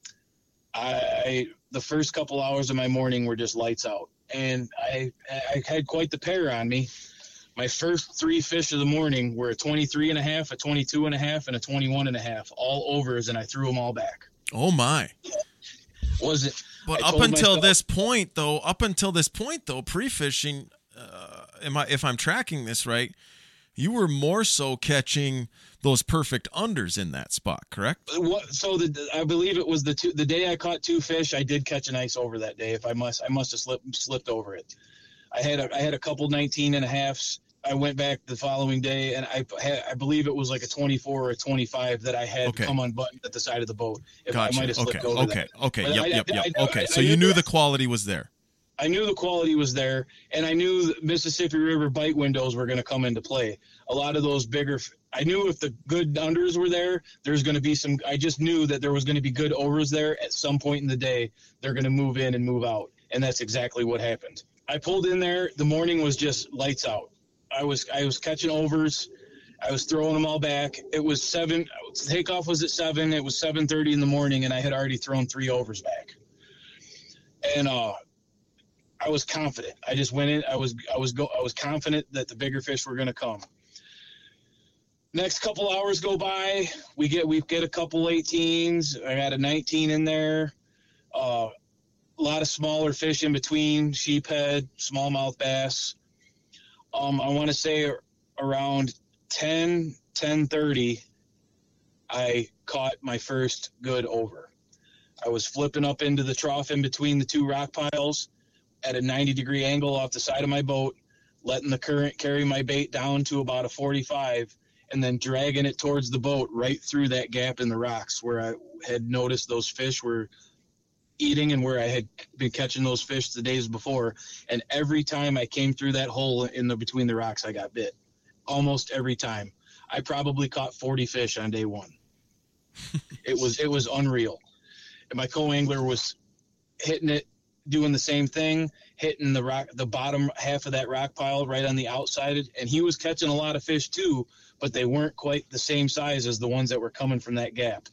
I, the first couple hours of my morning were just lights out. And I, I had quite the pair on me. My first three fish of the morning were a twenty-three and a half, a twenty-two and a half, and a twenty-one and a half, all overs, and I threw them all back. Oh my. Was it? But I up until myself, this point, though, up until this point, though, pre-fishing, uh, am I, if I'm tracking this right, you were more so catching those perfect unders in that spot, correct? What, so the, I believe it was the two, the day I caught two fish, I did catch an ice over that day. If I must, I must have slipped slipped over it. I had a, I had a couple nineteen and a halves. I went back the following day, and I had, I believe it was like a twenty-four or a twenty-five that I had okay. come unbuttoned at the side of the boat. If gotcha. I might have slipped okay. over okay. that. Okay. Okay. Yep. I, yep. I, Yep. I, okay. I, So I you knew that, the quality was there. I knew the quality was there, and I knew the Mississippi River bite windows were going to come into play. A lot of those bigger, I knew if the good unders were there, there's going to be some, I just knew that there was going to be good overs there at some point in the day. They're going to move in and move out, and that's exactly what happened. I pulled in there. The morning was just lights out. I was I was catching overs. I was throwing them all back. It was seven. Takeoff was at seven. It was seven thirty in the morning, and I had already thrown three overs back. And uh, I was confident. I just went in. I was I was go. I was confident that the bigger fish were going to come. Next couple hours go by. We get we get a couple eighteens. I had a nineteen in there. Uh, a lot of smaller fish in between. Sheephead, smallmouth bass. Um, I want to say around ten, ten thirty, I caught my first good over. I was flipping up into the trough in between the two rock piles at a ninety degree angle off the side of my boat, letting the current carry my bait down to about a forty-five, and then dragging it towards the boat right through that gap in the rocks where I had noticed those fish were eating and where I had been catching those fish the days before. And every time I came through that hole in the between the rocks, I got bit. Almost every time. I probably caught forty fish on day one. It was it was unreal. And my co-angler was hitting it, doing the same thing, hitting the rock, the bottom half of that rock pile right on the outside, and he was catching a lot of fish too, but they weren't quite the same size as the ones that were coming from that gap.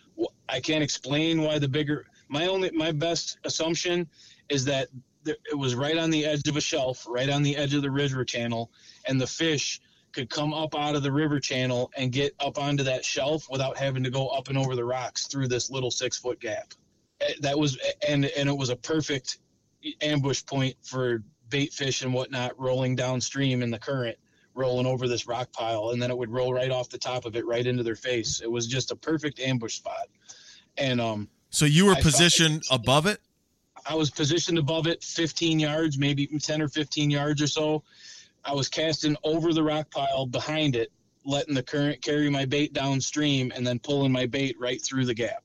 I can't explain why the bigger. My only, my best assumption is that there, it was right on the edge of a shelf, right on the edge of the river channel, and the fish could come up out of the river channel and get up onto that shelf without having to go up and over the rocks through this little six foot gap. That was, and and it was a perfect ambush point for bait fish and whatnot rolling downstream in the current, rolling over this rock pile, and then it would roll right off the top of it right into their face. It was just a perfect ambush spot. And um. So you were I positioned it, above it? I was positioned above it, fifteen yards, maybe ten or fifteen yards or so. I was casting over the rock pile behind it, letting the current carry my bait downstream, and then pulling my bait right through the gap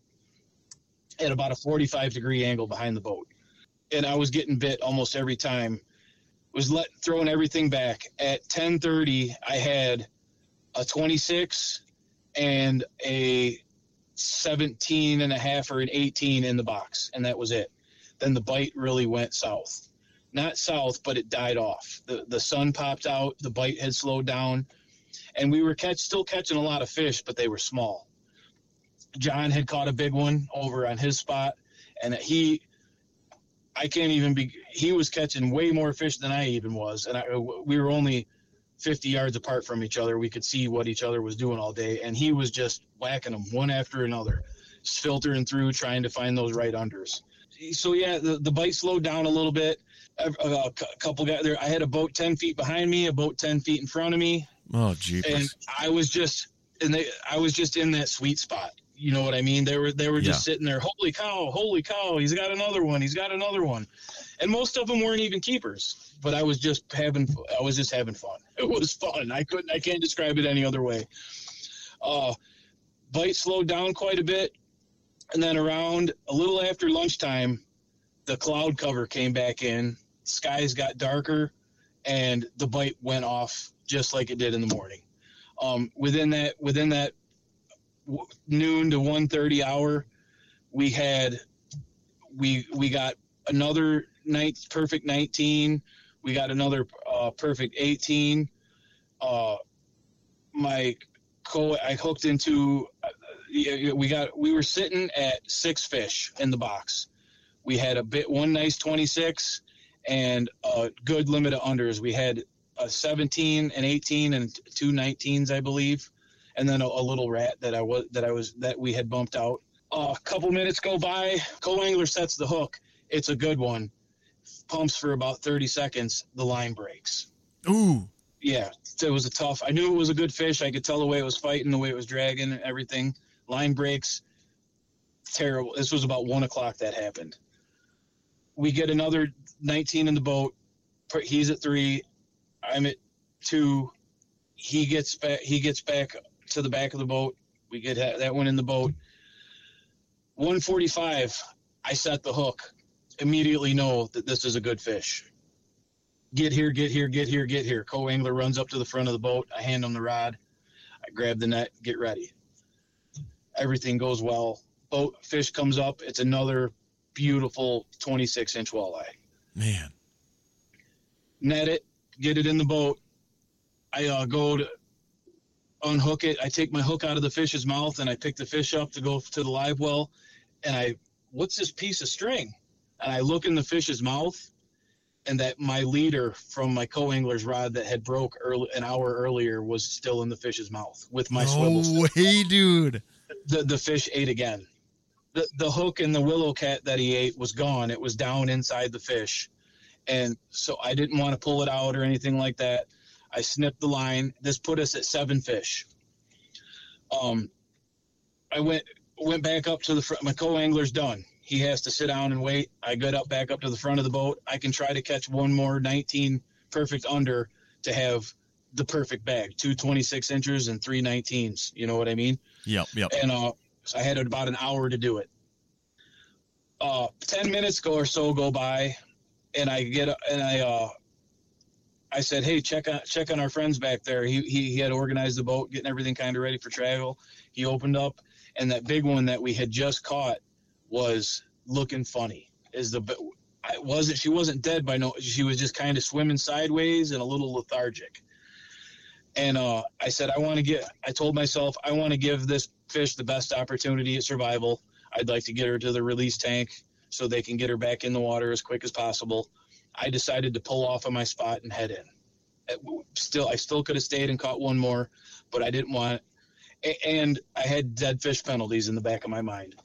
at about a forty-five degree angle behind the boat. And I was getting bit almost every time. Was let throwing everything back. At ten thirty, I had a twenty-six and a seventeen and a half or an eighteen in the box, and that was it. Then the bite really went south. Not south, but it died off. The the sun popped out, the bite had slowed down, and we were catch still catching a lot of fish, but they were small. John had caught a big one over on his spot, and he I can't even be he was catching way more fish than I even was, and I, we were only fifty yards apart from each other. We could see what each other was doing all day, and he was just whacking them one after another, just filtering through, trying to find those right unders. So yeah, the, the bite slowed down a little bit. A, a, a couple guys there. I had a boat ten feet behind me, a boat ten feet in front of me, Oh, jeepers. And I was just, and they, I was just in that sweet spot. You know what I mean? They were, they were just yeah. sitting there. Holy cow! Holy cow! He's got another one. He's got another one. And most of them weren't even keepers. But I was just having, I was just having fun. It was fun. I couldn't, I can't describe it any other way. Uh, bite slowed down quite a bit, and then around a little after lunchtime, the cloud cover came back in. Skies got darker, and the bite went off just like it did in the morning. Um, within that, within that w- noon to one thirty hour, we had, we we got another night perfect nineteen. We got another uh, perfect eighteen. Uh, my co, I hooked into. Uh, we got. We were sitting at six fish in the box. We had a bit one nice twenty-six and a good limit of unders. We had a seventeen, an eighteen, and two nineteens, I believe, and then a, a little rat that I was that I was that we had bumped out. Uh, a couple minutes go by. Co-angler sets the hook. It's a good one. Pumps for about thirty seconds. The line breaks. Ooh. Yeah, it was a tough. I knew it was a good fish. I could tell the way it was fighting, the way it was dragging, and everything. Line breaks. Terrible. This was about one o'clock that happened. We get another nineteen in the boat. He's at three. I'm at two. He gets back. He gets back to the back of the boat. We get that one in the boat. one forty-five. I set the hook. Immediately know that this is a good fish. Get here, get here, get here, get here. Co-angler runs up to the front of the boat. I hand him the rod. I grab the net, get ready. Everything goes well. Boat fish comes up. It's another beautiful twenty-six inch walleye. Man. Net it, get it in the boat. I uh, go to unhook it. I take my hook out of the fish's mouth and I pick the fish up to go to the live well. And I, what's this piece of string? And I look in the fish's mouth, and that my leader from my co-angler's rod that had broke early, an hour earlier was still in the fish's mouth with my no swivel. No way, dude. The the fish ate again. The the hook and the willow cat that he ate was gone. It was down inside the fish. And so I didn't want to pull it out or anything like that. I snipped the line. This put us at seven fish. Um, I went went back up to the front. My co-angler's done. He has to sit down and wait. I get up back up to the front of the boat. I can try to catch one more nineteen perfect under to have the perfect bag, two twenty-six inchers and three nineteens. You know what I mean? Yep, yep. And uh, so I had about an hour to do it. Uh, ten minutes go or so go by, and I get and I uh, I said, hey, check on check on our friends back there. He he he had organized the boat, getting everything kind of ready for travel. He opened up, and that big one that we had just caught was looking funny. Is the I wasn't she wasn't dead by no she was just kind of swimming sideways and a little lethargic. And uh, I said, I want to get I told myself I want to give this fish the best opportunity at survival. I'd like to get her to the release tank so they can get her back in the water as quick as possible. I decided to pull off of my spot and head in. Still, I still could have stayed and caught one more, but I didn't want it. And I had dead fish penalties in the back of my mind.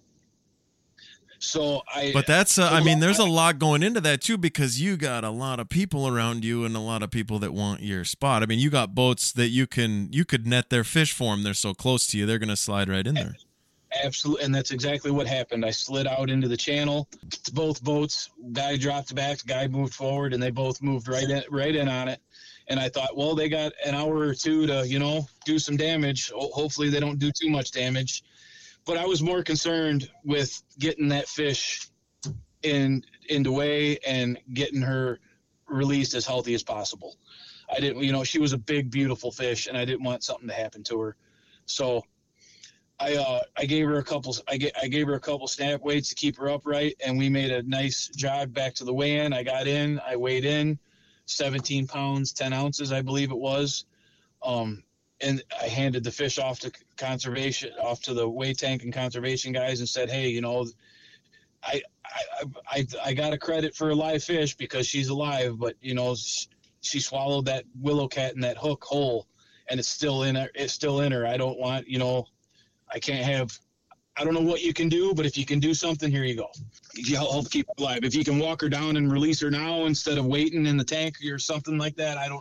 So I, but that's, uh, I mean, there's a lot going into that too, because you got a lot of people around you and a lot of people that want your spot. I mean, you got boats that you can, you could net their fish for them. They're so close to you. They're going to slide right in there. Absolutely. And that's exactly what happened. I slid out into the channel, both boats, guy dropped back, guy moved forward, and they both moved right in, right in on it. And I thought, well, they got an hour or two to, you know, do some damage. Hopefully they don't do too much damage. But I was more concerned with getting that fish in into way and getting her released as healthy as possible. I didn't, you know, she was a big, beautiful fish, and I didn't want something to happen to her. So I uh, I gave her a couple. I, get, I gave her a couple snap weights to keep her upright, and we made a nice jog back to the weigh-in. I got in. I weighed in, seventeen pounds, ten ounces, I believe it was. Um, and I handed the fish off to conservation, off to the weigh tank and conservation guys, and said, "Hey, you know, I I I, I got a credit for a live fish because she's alive, but you know, she, she swallowed that willow cat in that hook whole, and it's still in her. It's still in her. I don't want, you know." I can't have, I don't know what you can do, but if you can do something, here you go. You help keep her alive. If you can walk her down and release her now instead of waiting in the tank or something like that, I don't,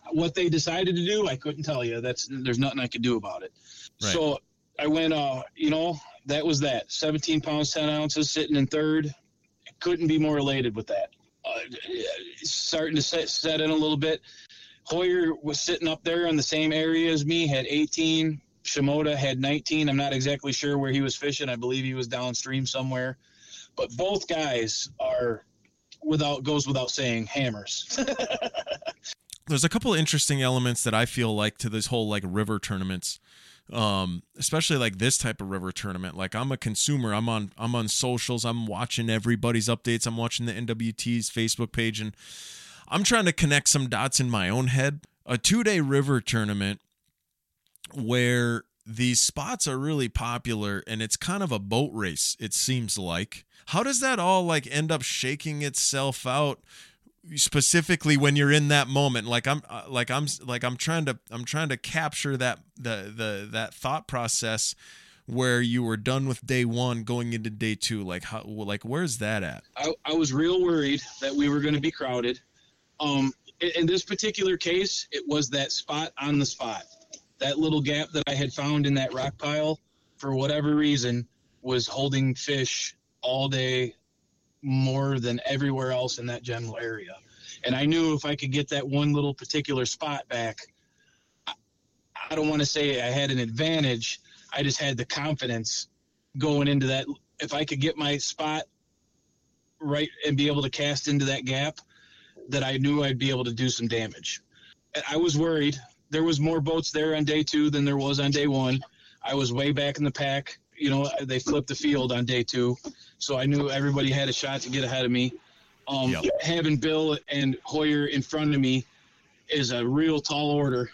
what they decided to do, I couldn't tell you. That's there's nothing I could do about it. Right. So I went, uh, you know, that was that. seventeen pounds, ten ounces, sitting in third. I couldn't be more elated with that. Uh, starting to set, set in a little bit. Hoyer was sitting up there in the same area as me, had eighteen. Shimoda had nineteen. I'm not exactly sure where he was fishing. I believe he was downstream somewhere. But both guys are, without goes without saying, hammers. There's a couple of interesting elements that I feel like to this whole like river tournaments, um, especially like this type of river tournament. Like I'm a consumer. I'm on I'm on socials. I'm watching everybody's updates. I'm watching the N W T's Facebook page, and I'm trying to connect some dots in my own head. A two-day river tournament where these spots are really popular, and it's kind of a boat race, it seems like. How does that all like end up shaking itself out, specifically when you're in that moment? Like I'm uh, like I'm like I'm trying to I'm trying to capture that the the that thought process where you were done with day one going into day two. Like how like where's that at? I, I was real worried that we were going to be crowded. Um, in, in this particular case, it was that spot on the spot. That little gap that I had found in that rock pile, for whatever reason, was holding fish all day more than everywhere else in that general area. And I knew if I could get that one little particular spot back, I, I don't want to say I had an advantage. I just had the confidence going into that. If I could get my spot right and be able to cast into that gap, that I knew I'd be able to do some damage. And I was worried. There was more boats there on day two than there was on day one. I was way back in the pack. You know, they flipped the field on day two, so I knew everybody had a shot to get ahead of me. Um, yep. Having Bill and Hoyer in front of me is a real tall order.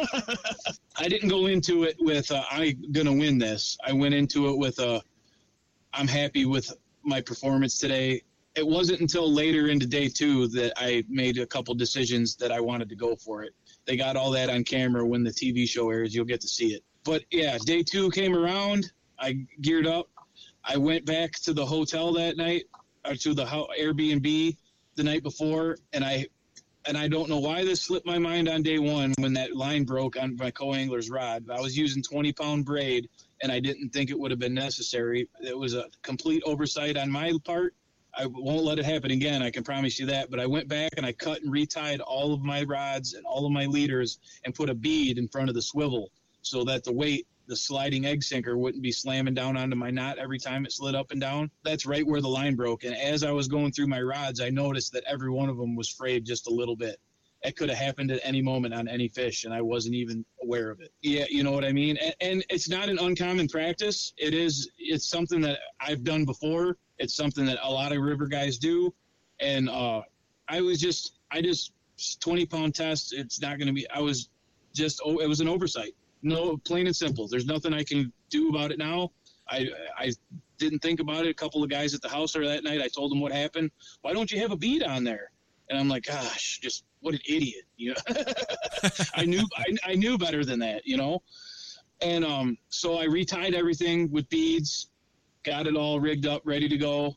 I didn't go into it with, uh, I'm going to win this. I went into it with, uh, I'm happy with my performance today. It wasn't until later into day two that I made a couple decisions that I wanted to go for it. They got all that on camera when the T V show airs. You'll get to see it. But, yeah, day two came around. I geared up. I went back to the hotel that night, or to the Airbnb the night before, and I and I don't know why this slipped my mind on day one when that line broke on my co-angler's rod. I was using twenty-pound braid, and I didn't think it would have been necessary. It was a complete oversight on my part. I won't let it happen again, I can promise you that. But I went back and I cut and retied all of my rods and all of my leaders and put a bead in front of the swivel so that the weight, the sliding egg sinker, wouldn't be slamming down onto my knot every time it slid up and down. That's right where the line broke. And as I was going through my rods, I noticed that every one of them was frayed just a little bit. It could have happened at any moment on any fish, and I wasn't even aware of it. Yeah, you know what I mean? And, and it's not an uncommon practice. It is. It's something that I've done before. It's something that a lot of river guys do. And uh, I was just, I just, twenty-pound test, it's not going to be, I was just, oh, it was an oversight. No, plain and simple. There's nothing I can do about it now. I I didn't think about it. A couple of guys at the house there that night, I told them what happened. Why don't you have a bead on there? And I'm like, gosh, just what an idiot. You know, I knew I, I knew better than that, you know. And um, so I retied everything with beads, got it all rigged up, ready to go.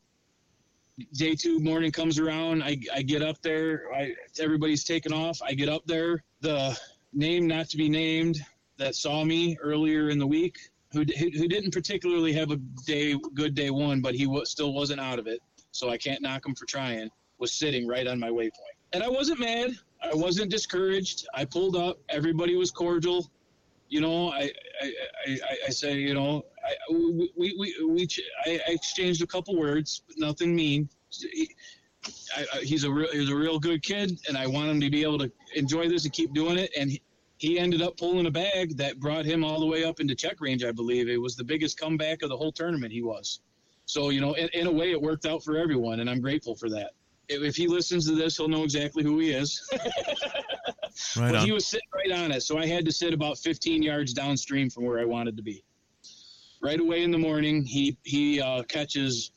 Day two morning comes around. I, I get up there. I, everybody's taken off. I get up there. The name not to be named that saw me earlier in the week, who who didn't particularly have a day good day one, but he was, still wasn't out of it, so I can't knock him for trying, was sitting right on my waypoint. And I wasn't mad. I wasn't discouraged. I pulled up. Everybody was cordial. You know, I I, I, I said, you know, I, we, we, we, I exchanged a couple words, but nothing mean. He, I, I, he's a real, he's a real good kid, and I want him to be able to enjoy this and keep doing it. And he, he ended up pulling a bag that brought him all the way up into check range, I believe. It was the biggest comeback of the whole tournament he was. So, you know, in, in a way, it worked out for everyone, and I'm grateful for that. If, if he listens to this, he'll know exactly who he is. Right but on. He was sitting right on it, so I had to sit about fifteen yards downstream from where I wanted to be. Right away in the morning, he he uh, catches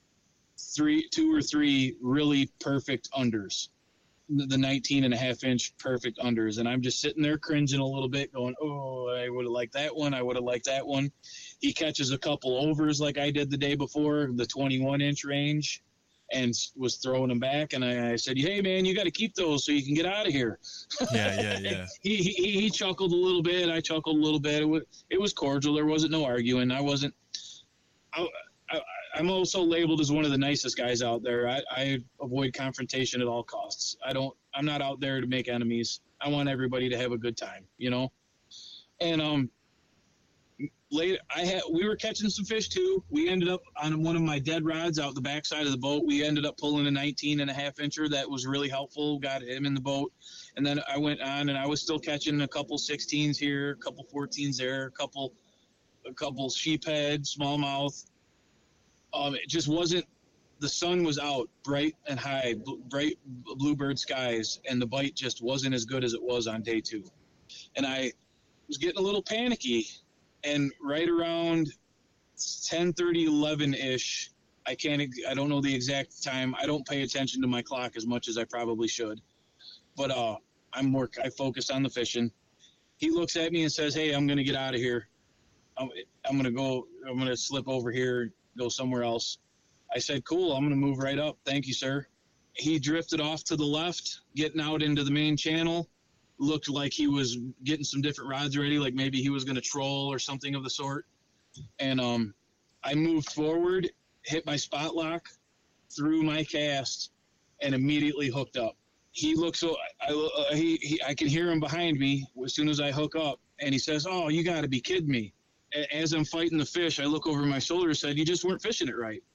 three, two or three really perfect unders, the nineteen and a half inch perfect unders. And I'm just sitting there cringing a little bit going, oh, I would have liked that one. I would have liked that one. He catches a couple overs like I did the day before, the twenty-one inch range. and was throwing them back. And I, I said, hey, man, you got to keep those so you can get out of here. Yeah, yeah, yeah. he, he he chuckled a little bit. I chuckled a little bit. It was, it was cordial. There wasn't no arguing. I wasn't I, I, I'm also labeled as one of the nicest guys out there. I, I avoid confrontation at all costs. I don't, I'm not out there to make enemies. I want everybody to have a good time, you know? And, um, late, I had, we were catching some fish too. We ended up on one of my dead rods out the backside of the boat. We ended up pulling a nineteen and a half incher. That was really helpful. Got him in the boat. And then I went on and I was still catching a couple sixteens here, a couple fourteens there, a couple, a couple sheephead, smallmouth. Um, it just wasn't, the sun was out bright and high, bl- bright bluebird skies, and the bite just wasn't as good as it was on day two. And I was getting a little panicky, and right around ten thirty, eleven-ish, I can't, I don't know the exact time. I don't pay attention to my clock as much as I probably should. But uh, I'm more, I focused on the fishing. He looks at me and says, hey, I'm going to get out of here. I'm, I'm going to go, I'm going to slip over here, go somewhere else. I said, cool, I'm going to move right up. Thank you, sir. He drifted off to the left, getting out into the main channel. Looked like he was getting some different rods ready, like maybe he was going to troll or something of the sort. And um, I moved forward, hit my spot lock, threw my cast, and immediately hooked up. He looks so I, uh, he, he I can hear him behind me as soon as I hook up, and he says, "Oh, you got to be kidding me!" As I'm fighting the fish, I look over my shoulder and said, "You just weren't fishing it right."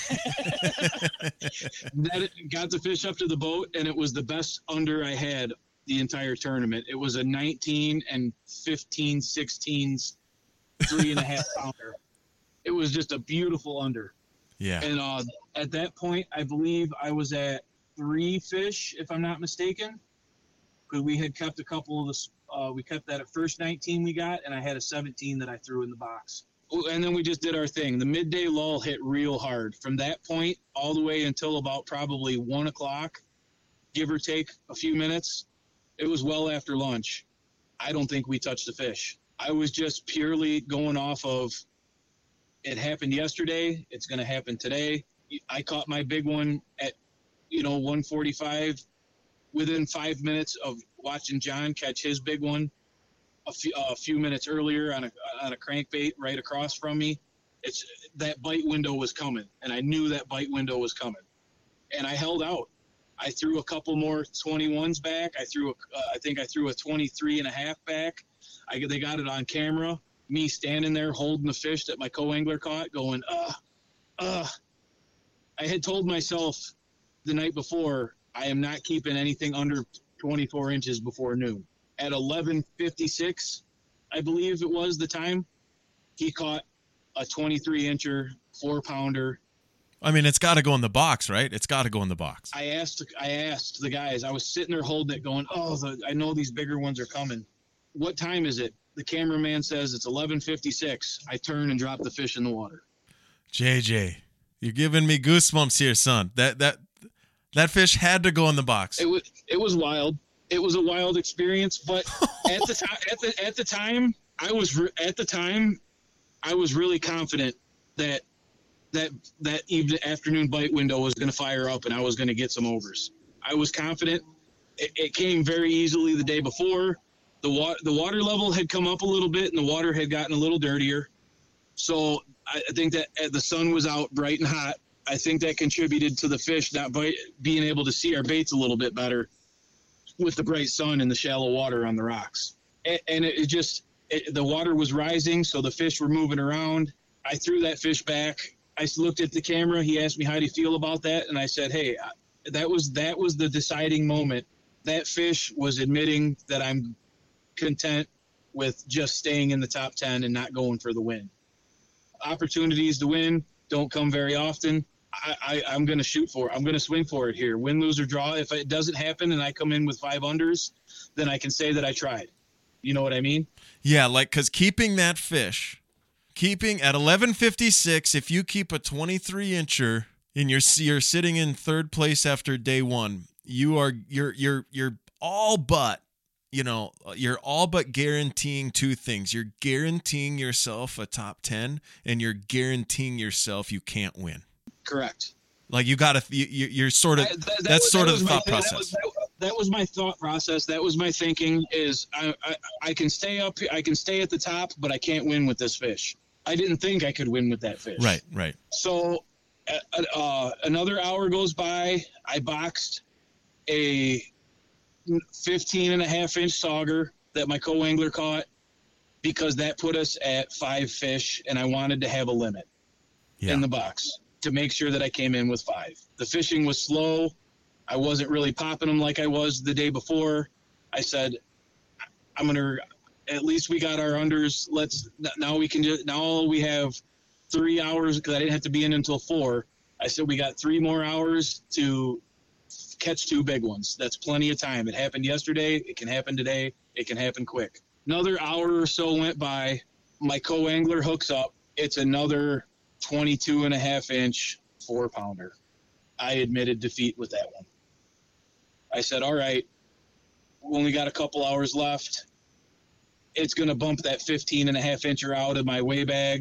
That got the fish up to the boat, and it was the best under I had the entire tournament. It was a nineteen and fifteen sixteens, three and a half pounder. It was just a beautiful under. Yeah. And uh, at that point, I believe I was at three fish, if I'm not mistaken, because we had kept a couple of the. Uh, we kept that at first nineteen we got, and I had a seventeen that I threw in the box. And then we just did our thing. The midday lull hit real hard. From that point all the way until about probably one o'clock, give or take a few minutes, it was well after lunch. I don't think we touched the fish. I was just purely going off of, it happened yesterday, it's going to happen today. I caught my big one at, you know, one forty-five. Within five minutes of watching John catch his big one a few, a few minutes earlier on a on a crankbait right across from me, it's that bite window was coming, and I knew that bite window was coming, and I held out. I threw a couple more twenty-ones back. I threw, a, uh, I think I threw a twenty-three and a half back. I they got it on camera. Me standing there holding the fish that my co-angler caught, going, uh, uh. I had told myself the night before, I am not keeping anything under twenty-four inches before noon. At eleven fifty-six, I believe it was the time, he caught a twenty-three incher, four pounder. I mean, it's got to go in the box, right? It's got to go in the box. I asked, I asked the guys, I was sitting there holding it going, oh, the, I know these bigger ones are coming. What time is it? The cameraman says it's eleven fifty-six. I turn and drop the fish in the water. J J, you're giving me goosebumps here, son. That, that, That fish had to go in the box. It was it was wild. It was a wild experience, but at the time at the at the time I was re- at the time I was really confident that that that evening afternoon bite window was going to fire up and I was going to get some overs. I was confident. It, it came very easily the day before. The water the water level had come up a little bit and the water had gotten a little dirtier. So I, I think that the sun was out bright and hot. I think that contributed to the fish not bite, being able to see our baits a little bit better with the bright sun and the shallow water on the rocks. And, and it, it just, it, the water was rising, so the fish were moving around. I threw that fish back. I looked at the camera. He asked me, how do you feel about that? And I said, hey, that was, that was the deciding moment. That fish was admitting that I'm content with just staying in the top ten and not going for the win. Opportunities to win don't come very often. I, I, I'm going to shoot for it. I'm going to swing for it here. Win, lose, or draw. If it doesn't happen and I come in with five unders, then I can say that I tried. You know what I mean? Yeah, like, because keeping that fish, keeping at eleven fifty-six, if you keep a twenty-three incher and you're you're sitting in third place after day one, you are you're you're you're all but you know you're all but guaranteeing two things. You're guaranteeing yourself a top ten, and you're guaranteeing yourself you can't win. Correct. Like you got to, you, you're sort of, I, that, that that's was, sort that of the thought thing. process. That was, that, that was my thought process. That was my thinking is I, I, I can stay up, I can stay at the top, but I can't win with this fish. I didn't think I could win with that fish. Right, right. So uh, uh, another hour goes by. I boxed a fifteen and a half inch sauger that my co-angler caught because that put us at five fish, and I wanted to have a limit yeah. in the box to make sure that I came in with five. The fishing was slow. I wasn't really popping them like I was the day before. I said, I'm going to, at least we got our unders. Let's, now we can just, now we have three hours because I didn't have to be in until four. I said, we got three more hours to catch two big ones. That's plenty of time. It happened yesterday. It can happen today. It can happen quick. Another hour or so went by. My co-angler hooks up. It's another twenty-two and a half inch four pounder. I admitted defeat with that one. I said, all right, we only got a couple hours left. It's going to bump that fifteen and a half incher out of my weigh bag.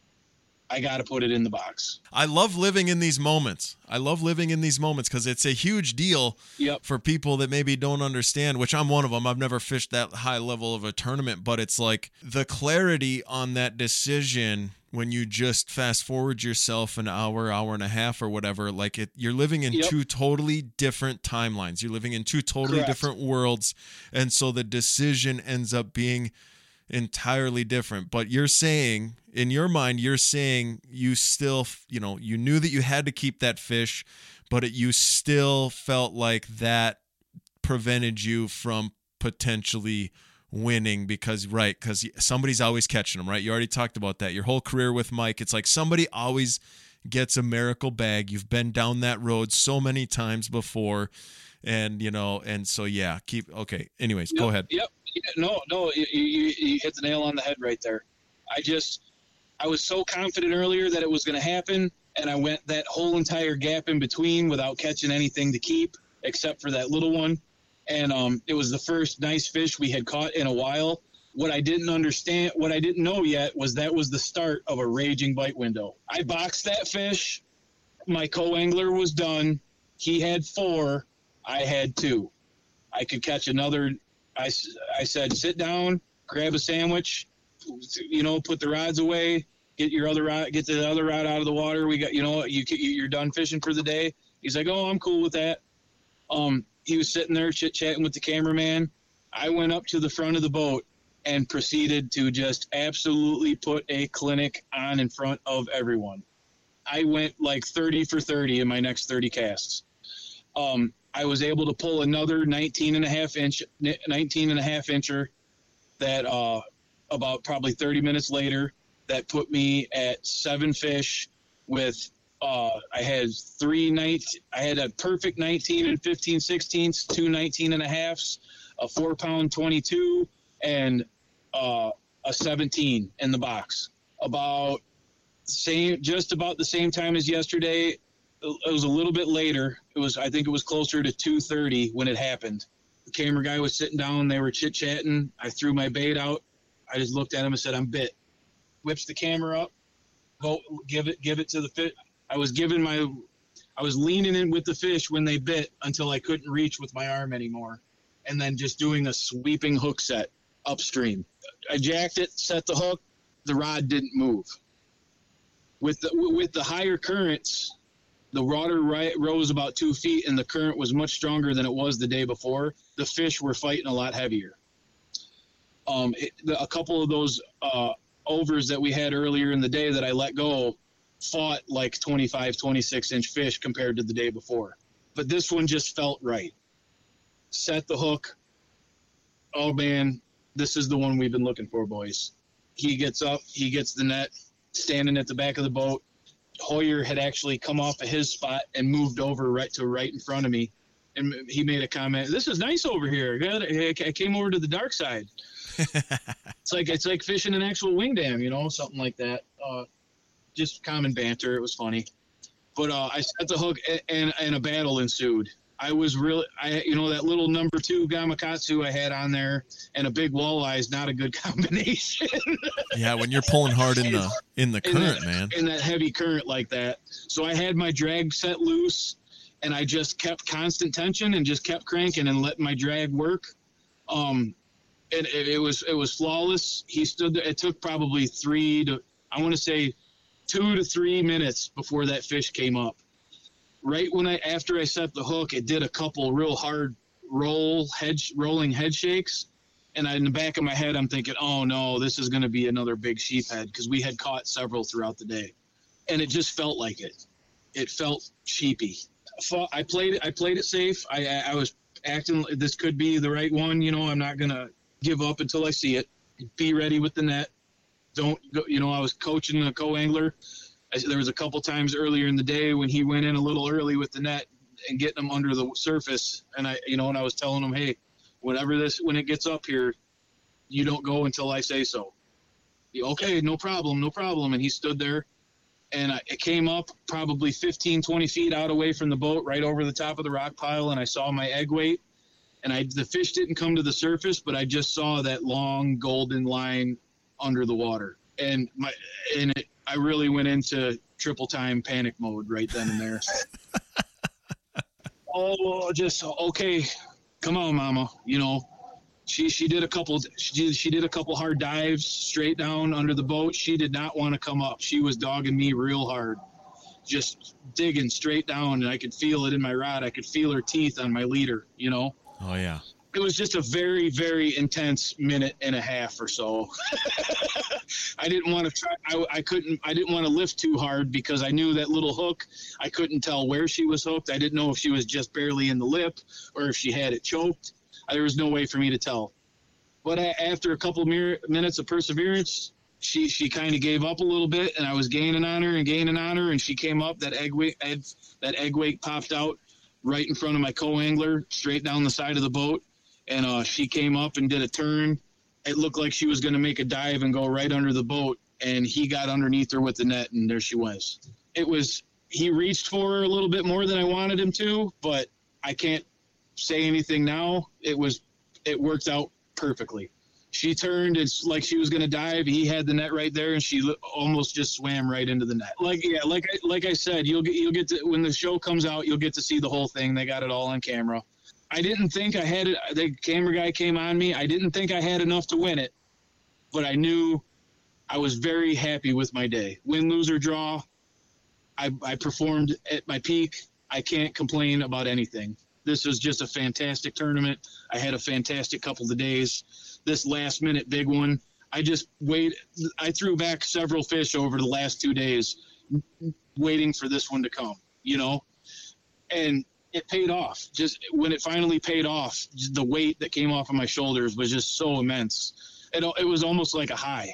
I got to put it in the box. I love living in these moments. I love living in these moments because it's a huge deal yep. for people that maybe don't understand, which I'm one of them. I've never fished that high level of a tournament, but it's like the clarity on that decision when you just fast forward yourself an hour, hour and a half or whatever, like it, you're living in yep. two totally different timelines. You're living in two totally Correct. different worlds. And so the decision ends up being entirely different. But you're saying, in your mind, you're saying you still, you know, you knew that you had to keep that fish, but it, you still felt like that prevented you from potentially winning because, right, because somebody's always catching them, right? You already talked about that. Your whole career with Mike, it's like somebody always gets a miracle bag. You've been down that road so many times before. And, you know, and so, yeah, keep, okay. Anyways, yep, go ahead. Yep. No, no, you, you, you hit the nail on the head right there. I just, I was so confident earlier that it was going to happen, and I went that whole entire gap in between without catching anything to keep, except for that little one. And um, it was the first nice fish we had caught in a while. What I didn't understand, what I didn't know yet was that was the start of a raging bite window. I boxed that fish. My co-angler was done. He had four. I had two. I could catch another. I, I said, sit down, grab a sandwich, you know, put the rods away, get your other rod, get the other rod out of the water. We got, you know, you, you're done fishing for the day. He's like, oh, I'm cool with that. Um, he was sitting there chit-chatting with the cameraman. I went up to the front of the boat and proceeded to just absolutely put a clinic on in front of everyone. I went like thirty for thirty in my next thirty casts. Um, I was able to pull another nineteen and a half inch, nineteen and a half incher that, uh, about probably thirty minutes later, that put me at seven fish with, uh, I had three night, I had a perfect nineteen and fifteen sixteenths, two nineteen and a halves, a four pound twenty-two, and, uh, a seventeen in the box. About same, just about the same time as yesterday. It was a little bit later. It was, I think it was closer to two thirty when it happened. The camera guy was sitting down. They were chit-chatting. I threw my bait out. I just looked at him and said, I'm bit. Whips the camera up. Go give it, give it to the fish. I was giving my, I was leaning in with the fish when they bit until I couldn't reach with my arm anymore. And then just doing a sweeping hook set upstream. I jacked it, set the hook. The rod didn't move. With the, with the higher currents, the water right, rose about two feet, and the current was much stronger than it was the day before. The fish were fighting a lot heavier. Um, it, the, a couple of those uh, overs that we had earlier in the day that I let go fought like twenty-five, twenty-six inch fish compared to the day before. But this one just felt right. Set the hook. Oh, man, this is the one we've been looking for, boys. He gets up. He gets the net, standing at the back of the boat. Hoyer had actually come off of his spot and moved over right to right in front of me. And he made a comment, this is nice over here. I came over to the dark side. It's like it's like fishing an actual wing dam, you know, something like that. Uh, just common banter. It was funny. But uh, I set the hook, and, and a battle ensued. I was really, I you know, that little number two Gamakatsu I had on there and a big walleye is not a good combination. Yeah, when you're pulling hard in the in the current, in that, man. In that heavy current like that. So I had my drag set loose, and I just kept constant tension and just kept cranking and letting my drag work. Um, and it, it was it was flawless. He stood there. It took probably three to, I want to say, two to three minutes before that fish came up. Right when I, after I set the hook, it did a couple real hard roll head, rolling head shakes. And I, in the back of my head, I'm thinking, oh no, this is going to be another big sheephead, because we had caught several throughout the day. And it just felt like it. It felt sheepy. I played it. I played it safe. I, I was acting, this could be the right one. You know, I'm not going to give up until I see it. Be ready with the net. Don't go, you know, I was coaching a co-angler. I, there was a couple times earlier in the day when he went in a little early with the net and getting them under the surface. And I, you know, and I was telling him, hey, whenever this, when it gets up here, you don't go until I say so. He, okay, no problem, no problem. And he stood there, and I, it came up probably fifteen, twenty feet out away from the boat, right over the top of the rock pile. And I saw my egg weight, and I, the fish didn't come to the surface, but I just saw that long golden line under the water. And my, and it, I really went into triple time panic mode right then and there. oh, just, okay, come on, mama. You know, she, she did a couple, she did, she did a couple hard dives straight down under the boat. She did not want to come up. She was dogging me real hard, just digging straight down. And I could feel it in my rod. I could feel her teeth on my leader, you know? Oh yeah. It was just a very, very intense minute and a half or so. I didn't want to try. I, I couldn't, I didn't want to lift too hard because I knew that little hook, I couldn't tell where she was hooked. I didn't know if she was just barely in the lip or if she had it choked. There was no way for me to tell. But I, after a couple of mir- minutes of perseverance, she, she kind of gave up a little bit, and I was gaining on her and gaining on her. And she came up, that egg weight, that egg weight popped out right in front of my co-angler, straight down the side of the boat. And uh, she came up and did a turn. It looked like she was going to make a dive and go right under the boat. And he got underneath her with the net, and there she was. It was, he reached for her a little bit more than I wanted him to, but I can't say anything now. It was, it worked out perfectly. She turned, it's like she was going to dive. He had the net right there, and she almost just swam right into the net. Like, yeah, like, like I said, you'll get, you'll get to, when the show comes out, you'll get to see the whole thing. They got it all on camera. I didn't think I had it. The camera guy came on me. I didn't think I had enough to win it, but I knew I was very happy with my day. Win, lose, or draw, I, I performed at my peak. I can't complain about anything. This was just a fantastic tournament. I had a fantastic couple of days. This last minute big one, I just wait. I threw back several fish over the last two days, waiting for this one to come, you know, and it paid off. Just when it finally paid off, the weight that came off of my shoulders was just so immense. It, it was almost like a high.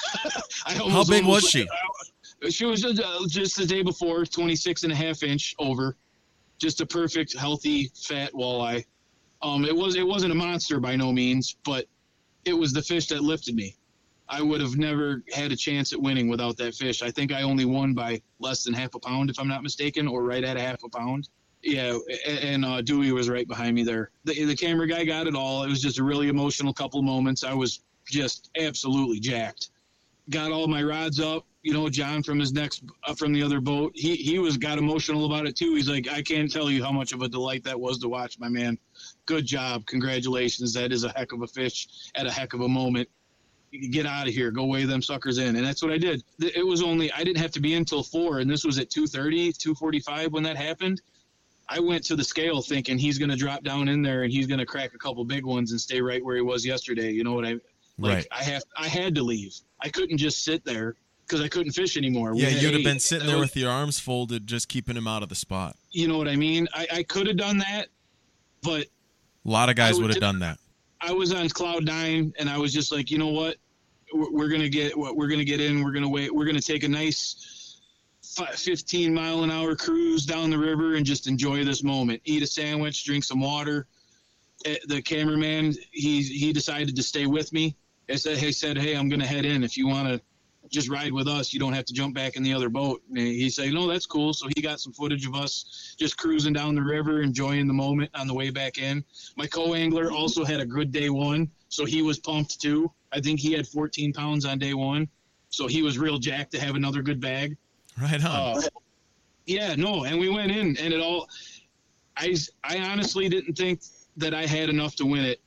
I almost, How big was like, she? I, she was just, uh, just the day before, twenty-six and a half inch over. Just a perfect, healthy, fat walleye. Um, it was, it wasn't a monster by no means, but it was the fish that lifted me. I would have never had a chance at winning without that fish. I think I only won by less than half a pound, if I'm not mistaken, or right at a half a pound. Yeah, and uh, Dewey was right behind me there. The, the camera guy got it all. It was just a really emotional couple moments. I was just absolutely jacked. Got all my rods up. You know, John from his next uh, from the other boat, he he was got emotional about it too. He's like, I can't tell you how much of a delight that was to watch, my man. Good job, congratulations. That is a heck of a fish at a heck of a moment. Get out of here, go weigh them suckers in, and that's what I did. It was only I didn't have to be in till four, and this was at two thirty, two forty-five when that happened. I went to the scale thinking he's going to drop down in there and he's going to crack a couple big ones and stay right where he was yesterday. You know what I like? Right. I have I had to leave. I couldn't just sit there because I couldn't fish anymore. Yeah, you'd have eight. been sitting That there was, with your arms folded, just keeping him out of the spot. You know what I mean? I, I could have done that, but A lot of guys would would have t- done that. I was on cloud nine, and I was just like, you know what? We're, we're gonna get what we're gonna get in. We're gonna wait. We're gonna take a nice fifteen mile an hour cruise down the river and just enjoy this moment. Eat a sandwich, drink some water. The cameraman, he he decided to stay with me. I said, he said, hey, I'm gonna head in. If you wanna, just ride with us. You don't have to jump back in the other boat. And he said, no, that's cool. So he got some footage of us just cruising down the river, enjoying the moment on the way back in. My co-angler also had a good day one, so he was pumped too. I think he had fourteen pounds on day one, so he was real jacked to have another good bag. Right on. Uh, yeah, no, and we went in, and it all – I I honestly didn't think that I had enough to win it.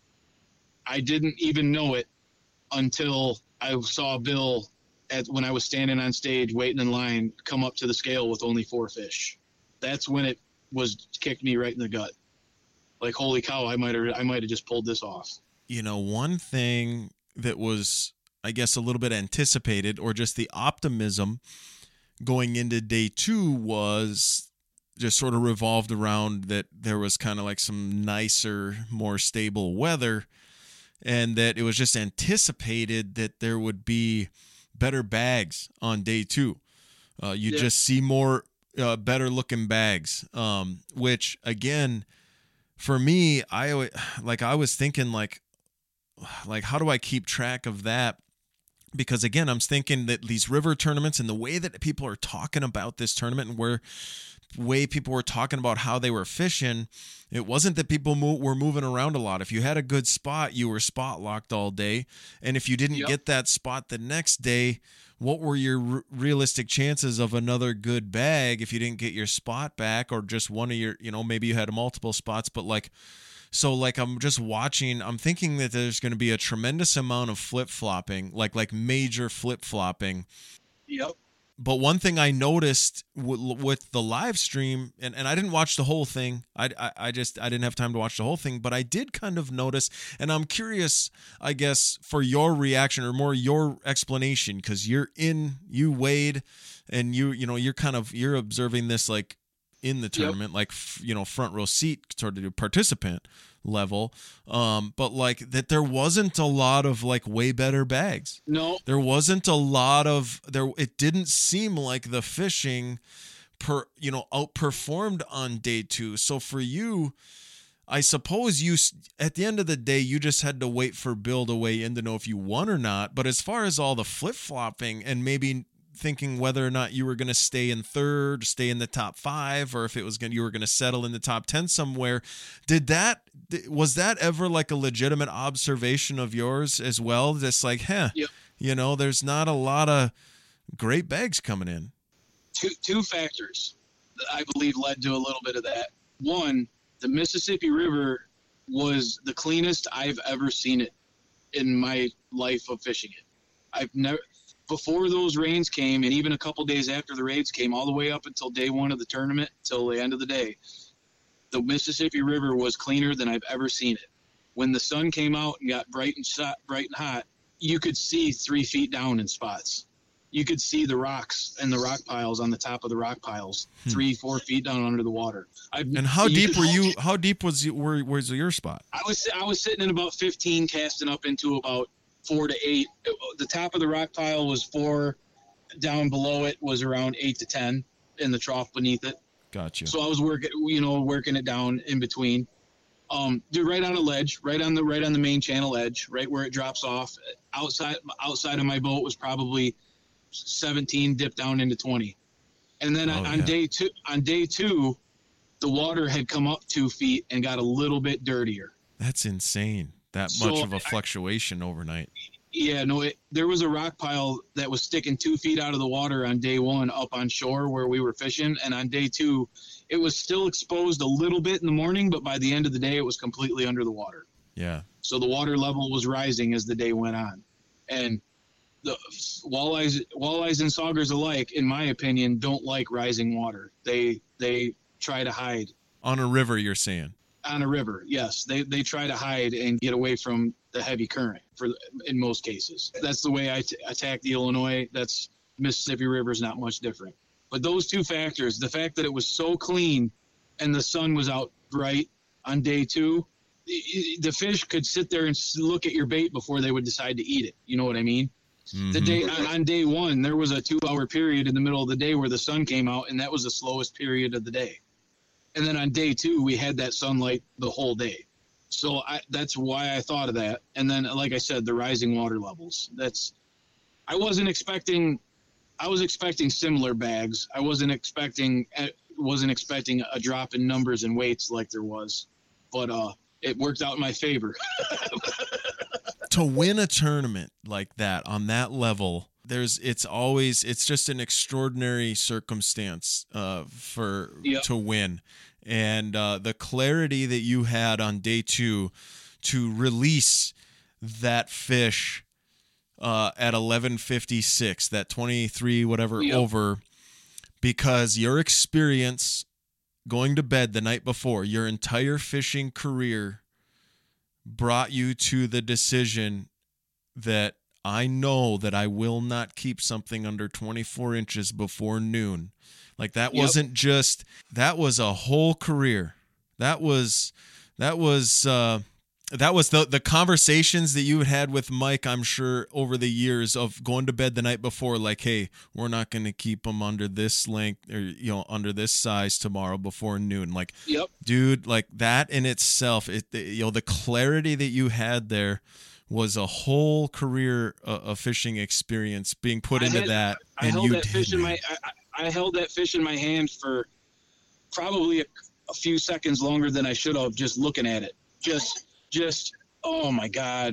I didn't even know it until I saw Bill at when I was standing on stage waiting in line come up to the scale with only four fish. That's when it was kicked me right in the gut. Like, holy cow, I might have I might have just pulled this off. You know, one thing that was, I guess, a little bit anticipated, or just the optimism going into day two, was just sort of revolved around that there was kind of like some nicer, more stable weather, and that it was just anticipated that there would be better bags on day two. Uh, you yeah. just see more uh, better looking bags, um, which again, for me, I like I was thinking like, like how do I keep track of that? Because again, I'm thinking that these river tournaments and the way that people are talking about this tournament and where way people were talking about how they were fishing, it wasn't that people mo- were moving around a lot. If you had a good spot, you were spot locked all day. And if you didn't yep. get that spot the next day, what were your r- realistic chances of another good bag if you didn't get your spot back, or just one of your, you know, maybe you had multiple spots, but like, so like I'm just watching, I'm thinking that there's going to be a tremendous amount of flip-flopping, like like major flip-flopping. Yep. But one thing I noticed w- with the live stream, and, and I didn't watch the whole thing. I, I, I just, I didn't have time to watch the whole thing, but I did kind of notice, and I'm curious, I guess, for your reaction or more your explanation, because you're in, you weighed, and you, you know, you're kind of, you're observing this like in the tournament, yep. like, you know, front row seat sort of participant level, um but like that there wasn't a lot of like way better bags. No, there wasn't a lot of there it didn't seem like the fishing per you know outperformed on day two. So for you, I suppose you at the end of the day you just had to wait for Bill to weigh in to know if you won or not. But as far as all the flip-flopping and maybe thinking whether or not you were going to stay in third, stay in the top five, or if it was going you were going to settle in the top ten somewhere, did that was that ever like a legitimate observation of yours as well? Just like, huh, yep. you know, there's not a lot of great bags coming in. Two two factors that I believe led to a little bit of that. One, the Mississippi River was the cleanest I've ever seen it in my life of fishing it. I've never. Before those rains came, and even a couple days after the rains came, all the way up until day one of the tournament, till the end of the day, the Mississippi River was cleaner than I've ever seen it. When the sun came out and got bright and shot, bright and hot, you could see three feet down in spots. You could see the rocks and the rock piles on the top of the rock piles, hmm. three, four feet down under the water. I've, and how deep were you? How deep was you? Where was your spot? I was I was sitting in about fifteen, casting up into about four to eight. The top of the rock pile was four. Down below it was around eight to ten in the trough beneath it. Gotcha. So I was working, you know, working it down in between. Um, dude, right on a ledge, right on the right on the main channel edge, right where it drops off. Outside outside of my boat was probably seventeen, dipped down into twenty. And then oh, on yeah. day two, on day two, the water had come up two feet and got a little bit dirtier. That's insane. That So much of a I- fluctuation overnight. Yeah, no, it, there was a rock pile that was sticking two feet out of the water on day one up on shore where we were fishing. And on day two, it was still exposed a little bit in the morning, but by the end of the day, it was completely under the water. Yeah. So the water level was rising as the day went on. And the walleyes, walleyes and saugers alike, in my opinion, don't like rising water. They they try to hide. On a river, you're saying? On a river, yes. They they try to hide and get away from the heavy current for in most cases. That's the way I t- attack the Illinois. That's Mississippi River is not much different. But those two factors, the fact that it was so clean and the sun was out bright on day two, the fish could sit there and look at your bait before they would decide to eat it. You know what I mean? Mm-hmm. The day on, on day one, there was a two-hour period in the middle of the day where the sun came out, and that was the slowest period of the day. And then on day two, we had that sunlight the whole day. So I, that's why I thought of that. And then, like I said, the rising water levels. That's I wasn't expecting, I was expecting similar bags. I wasn't expecting, wasn't expecting a drop in numbers and weights like there was, but uh, it worked out in my favor. To win a tournament like that on that level, there's it's always it's just an extraordinary circumstance uh, for yep. to win, and uh, the clarity that you had on day two to release that fish uh, at eleven fifty-six, that twenty-three whatever yep. over, because your experience going to bed the night before, your entire fishing career brought you to the decision that I know that I will not keep something under twenty-four inches before noon. Like that yep. wasn't just, that was a whole career. That was, that was, uh, that was the, the conversations that you had with Mike, I'm sure, over the years of going to bed the night before, like, hey, we're not going to keep them under this length or, you know, under this size tomorrow before noon. Like, yep. dude, like that in itself, it, you know, the clarity that you had there was a whole career uh, of fishing experience being put I into had, that. I and held you that did, fish in my, I, I held that fish in my hand for probably a, a few seconds longer than I should have, just looking at it. Just, just, oh my God,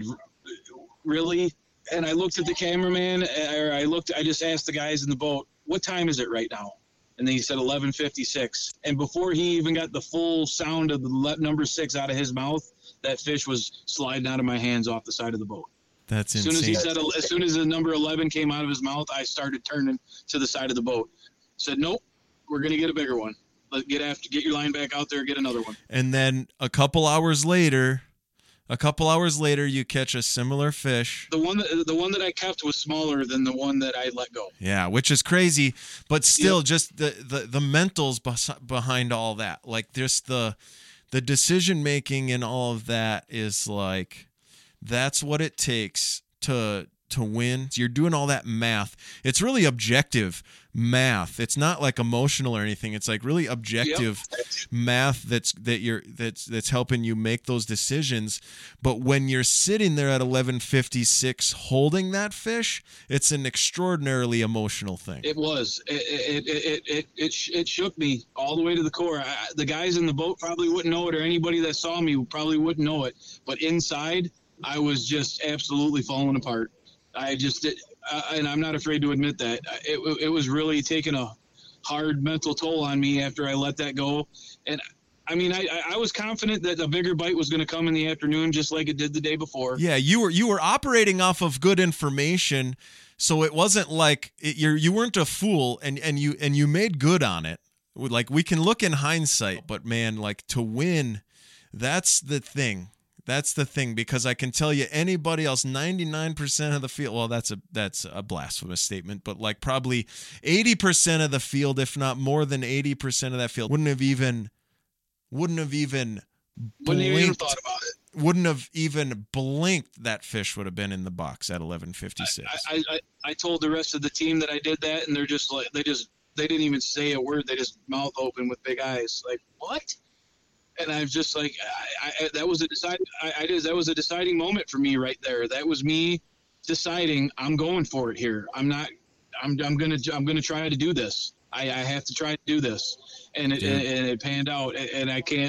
really? And I looked at the cameraman, or I looked, I just asked the guys in the boat, what time is it right now? And then he said eleven fifty-six. And before he even got the full sound of the number six out of his mouth, that fish was sliding out of my hands off the side of the boat. That's insane. As soon as he said, as soon as the number eleven came out of his mouth, I started turning to the side of the boat. Said, nope, we're going to get a bigger one. Let's get after, get your line back out there, get another one. And then a couple hours later, A couple hours later, you catch a similar fish. The one that the one that I kept was smaller than the one that I let go. Yeah, which is crazy, but still, yep. just the, the the mentals behind all that, like just the the decision making and all of that is like, that's what it takes to to win. You're doing all that math. It's really objective math. It's not like emotional or anything. It's like really objective yep. math that's that you're that's that's helping you make those decisions. But when you're sitting there at eleven fifty-six holding that fish, it's an extraordinarily emotional thing. It was. It it it it it, it shook me all the way to the core. I, the guys in the boat probably wouldn't know it, or anybody that saw me probably wouldn't know it. But inside, I was just absolutely falling apart. I just did, uh, and I'm not afraid to admit that. It, it was really taking a hard mental toll on me after I let that go. And I mean, I, I was confident that a bigger bite was going to come in the afternoon, just like it did the day before. Yeah, you were you were operating off of good information, so it wasn't like it, you're you weren't a fool, and, and you and you made good on it. Like, we can look in hindsight, but man, like, to win, that's the thing. That's the thing, because I can tell you anybody else, ninety-nine percent of the field, well, that's a that's a blasphemous statement, but like probably eighty percent of the field, if not more than eighty percent of that field, wouldn't have even, wouldn't have even blinked, wouldn't have even thought about it. Wouldn't have even blinked, that fish would have been in the box at eleven fifty-six. I, I, I, I told the rest of the team that I did that, and they're just like, they just, they didn't even say a word. They just mouth open with big eyes. Like, what? And I was just like, I, I, that was a deciding. I, I did, that was a deciding moment for me right there. That was me deciding I'm going for it here. I'm not. I'm. I'm gonna. I'm gonna try to do this. I, I have to try to do this, and it, and, and it panned out. And I can't.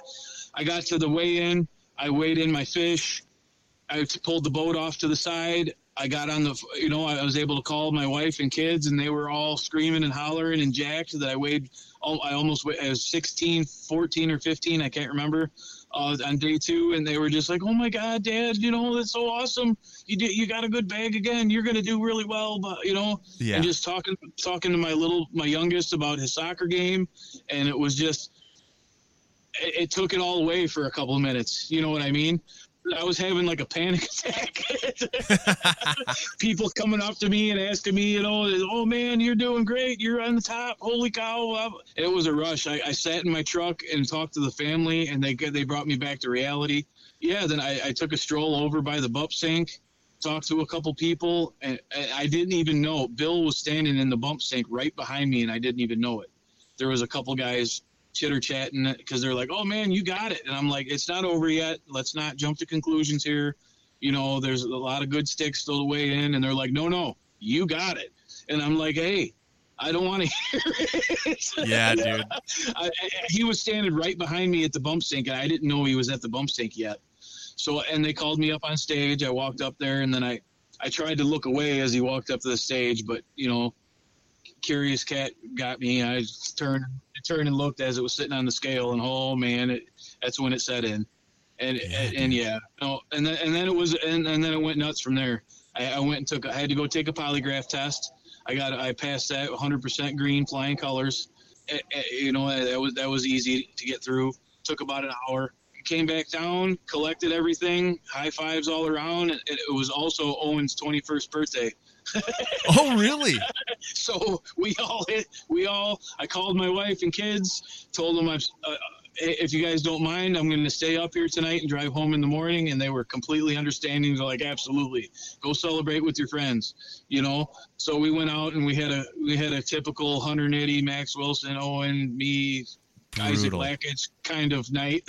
I got to the weigh-in. I weighed in my fish. I pulled the boat off to the side. I got on the. You know, I was able to call my wife and kids, and they were all screaming and hollering and jacked that I weighed. I almost I was sixteen, fourteen, or fifteen. I can't remember uh, on day two. And they were just like, oh, my God, Dad, you know, that's so awesome. You did, you got a good bag again. You're going to do really well. But, you know, yeah. And just talking talking to my little my youngest about his soccer game. And it was just it, it took it all away for a couple of minutes. You know what I mean? I was having like a panic attack. People coming up to me and asking me, you know, oh man, you're doing great. You're on the top. Holy cow. It was a rush. I, I sat in my truck and talked to the family, and they they brought me back to reality. Yeah, then I, I took a stroll over by the bump sink, talked to a couple people, and, and I didn't even know. Bill was standing in the bump sink right behind me, and I didn't even know it. There was a couple guys chitter chatting because they're like, oh man, you got it. And I'm like, it's not over yet. Let's not jump to conclusions here. You know, there's a lot of good sticks still to weigh in. And they're like, no, no, you got it. And I'm like, hey, I don't want to hear it. Yeah, dude. I, I, he was standing right behind me at the bump stink, and I didn't know he was at the bump stink yet. So, and they called me up on stage. I walked up there, and then I, I tried to look away as he walked up to the stage, but, you know, curious cat got me. I turned, turned and looked as it was sitting on the scale, and oh man, it, that's when it set in. And yeah, and, and yeah, no, and then and then it was, and, and then it went nuts from there. I, I went and took, I had to go take a polygraph test. I got, I passed that, one hundred percent green, flying colors. It, it, you know, that was that was easy to get through. Took about an hour. Came back down, collected everything, high fives all around. It, it was also Owen's twenty-first birthday. Oh, really? So we all hit, we all, I called my wife and kids, told them, I've, uh, if you guys don't mind, I'm going to stay up here tonight and drive home in the morning. And they were completely understanding. They're like, absolutely, go celebrate with your friends, you know? So we went out and we had a, we had a typical one hundred eighty Max Wilson, Owen, me, Brutal. Isaac Lackage kind of night.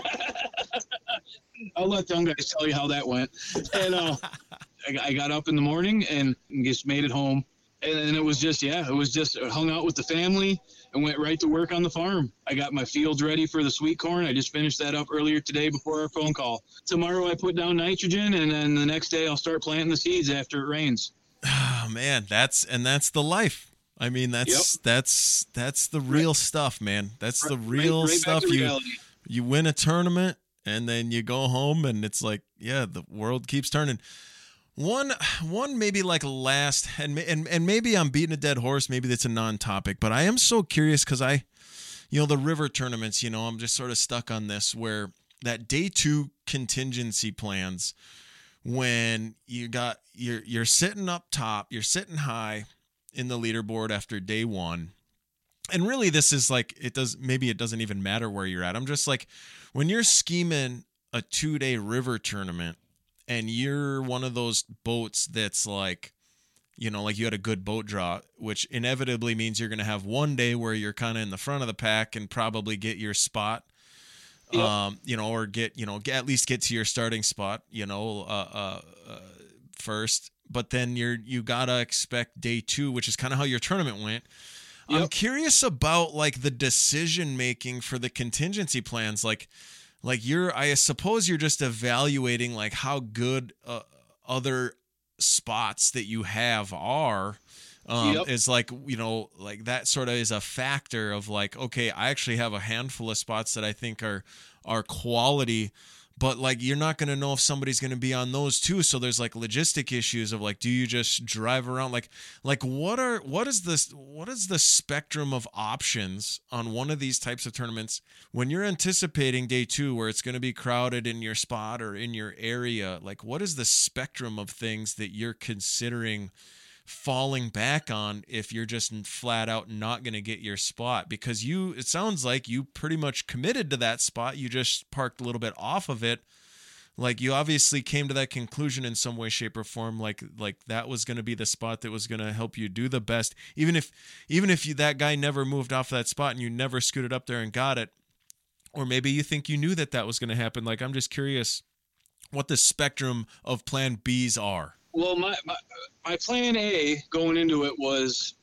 I'll let them guys tell you how that went. And uh, I, I got up in the morning and just made it home. And, and it was just, yeah, it was just hung out with the family and went right to work on the farm. I got my fields ready for the sweet corn. I just finished that up earlier today before our phone call. Tomorrow I put down nitrogen, and then the next day I'll start planting the seeds after it rains. Oh, man, that's and that's the life. I mean, that's yep. that's that's the real right. stuff, man. That's the real right, right stuff. You you win a tournament and then you go home and it's like, yeah, the world keeps turning. One one maybe like last and and and maybe I'm beating a dead horse. Maybe that's a non-topic, but I am so curious because I, you know, the river tournaments. You know, I'm just sort of stuck on this where that day two contingency plans when you got you're you're sitting up top, you're sitting high in the leaderboard after day one. And really this is like, it does, maybe it doesn't even matter where you're at. I'm just like, when you're scheming a two day river tournament and you're one of those boats that's like, you know, like you had a good boat draw, which inevitably means you're going to have one day where you're kind of in the front of the pack and probably get your spot, yep. um, you know, or get, you know, get, at least get to your starting spot, you know, uh, uh, uh first. But then you're you gotta expect day two, which is kind of how your tournament went. Yep. I'm curious about like the decision making for the contingency plans. Like, like you're I suppose you're just evaluating like how good uh, other spots that you have are. Um, yep. It's like, you know, like that sort of is a factor of like, okay, I actually have a handful of spots that I think are are quality. But like, you're not going to know if somebody's going to be on those too. So there's like logistic issues of like, do you just drive around? Like, like what are, what is this, what is the spectrum of options on one of these types of tournaments when you're anticipating day two where it's going to be crowded in your spot or in your area? Like, what is the spectrum of things that you're considering falling back on if you're just flat out not going to get your spot? Because you, it sounds like you pretty much committed to that spot. You just parked a little bit off of it. Like you obviously came to that conclusion in some way, shape or form. Like, like that was going to be the spot that was going to help you do the best. Even if, even if you, that guy never moved off that spot and you never scooted up there and got it, or maybe you think you knew that that was going to happen. Like, I'm just curious what the spectrum of plan B's are. Well, my, my my plan A going into it was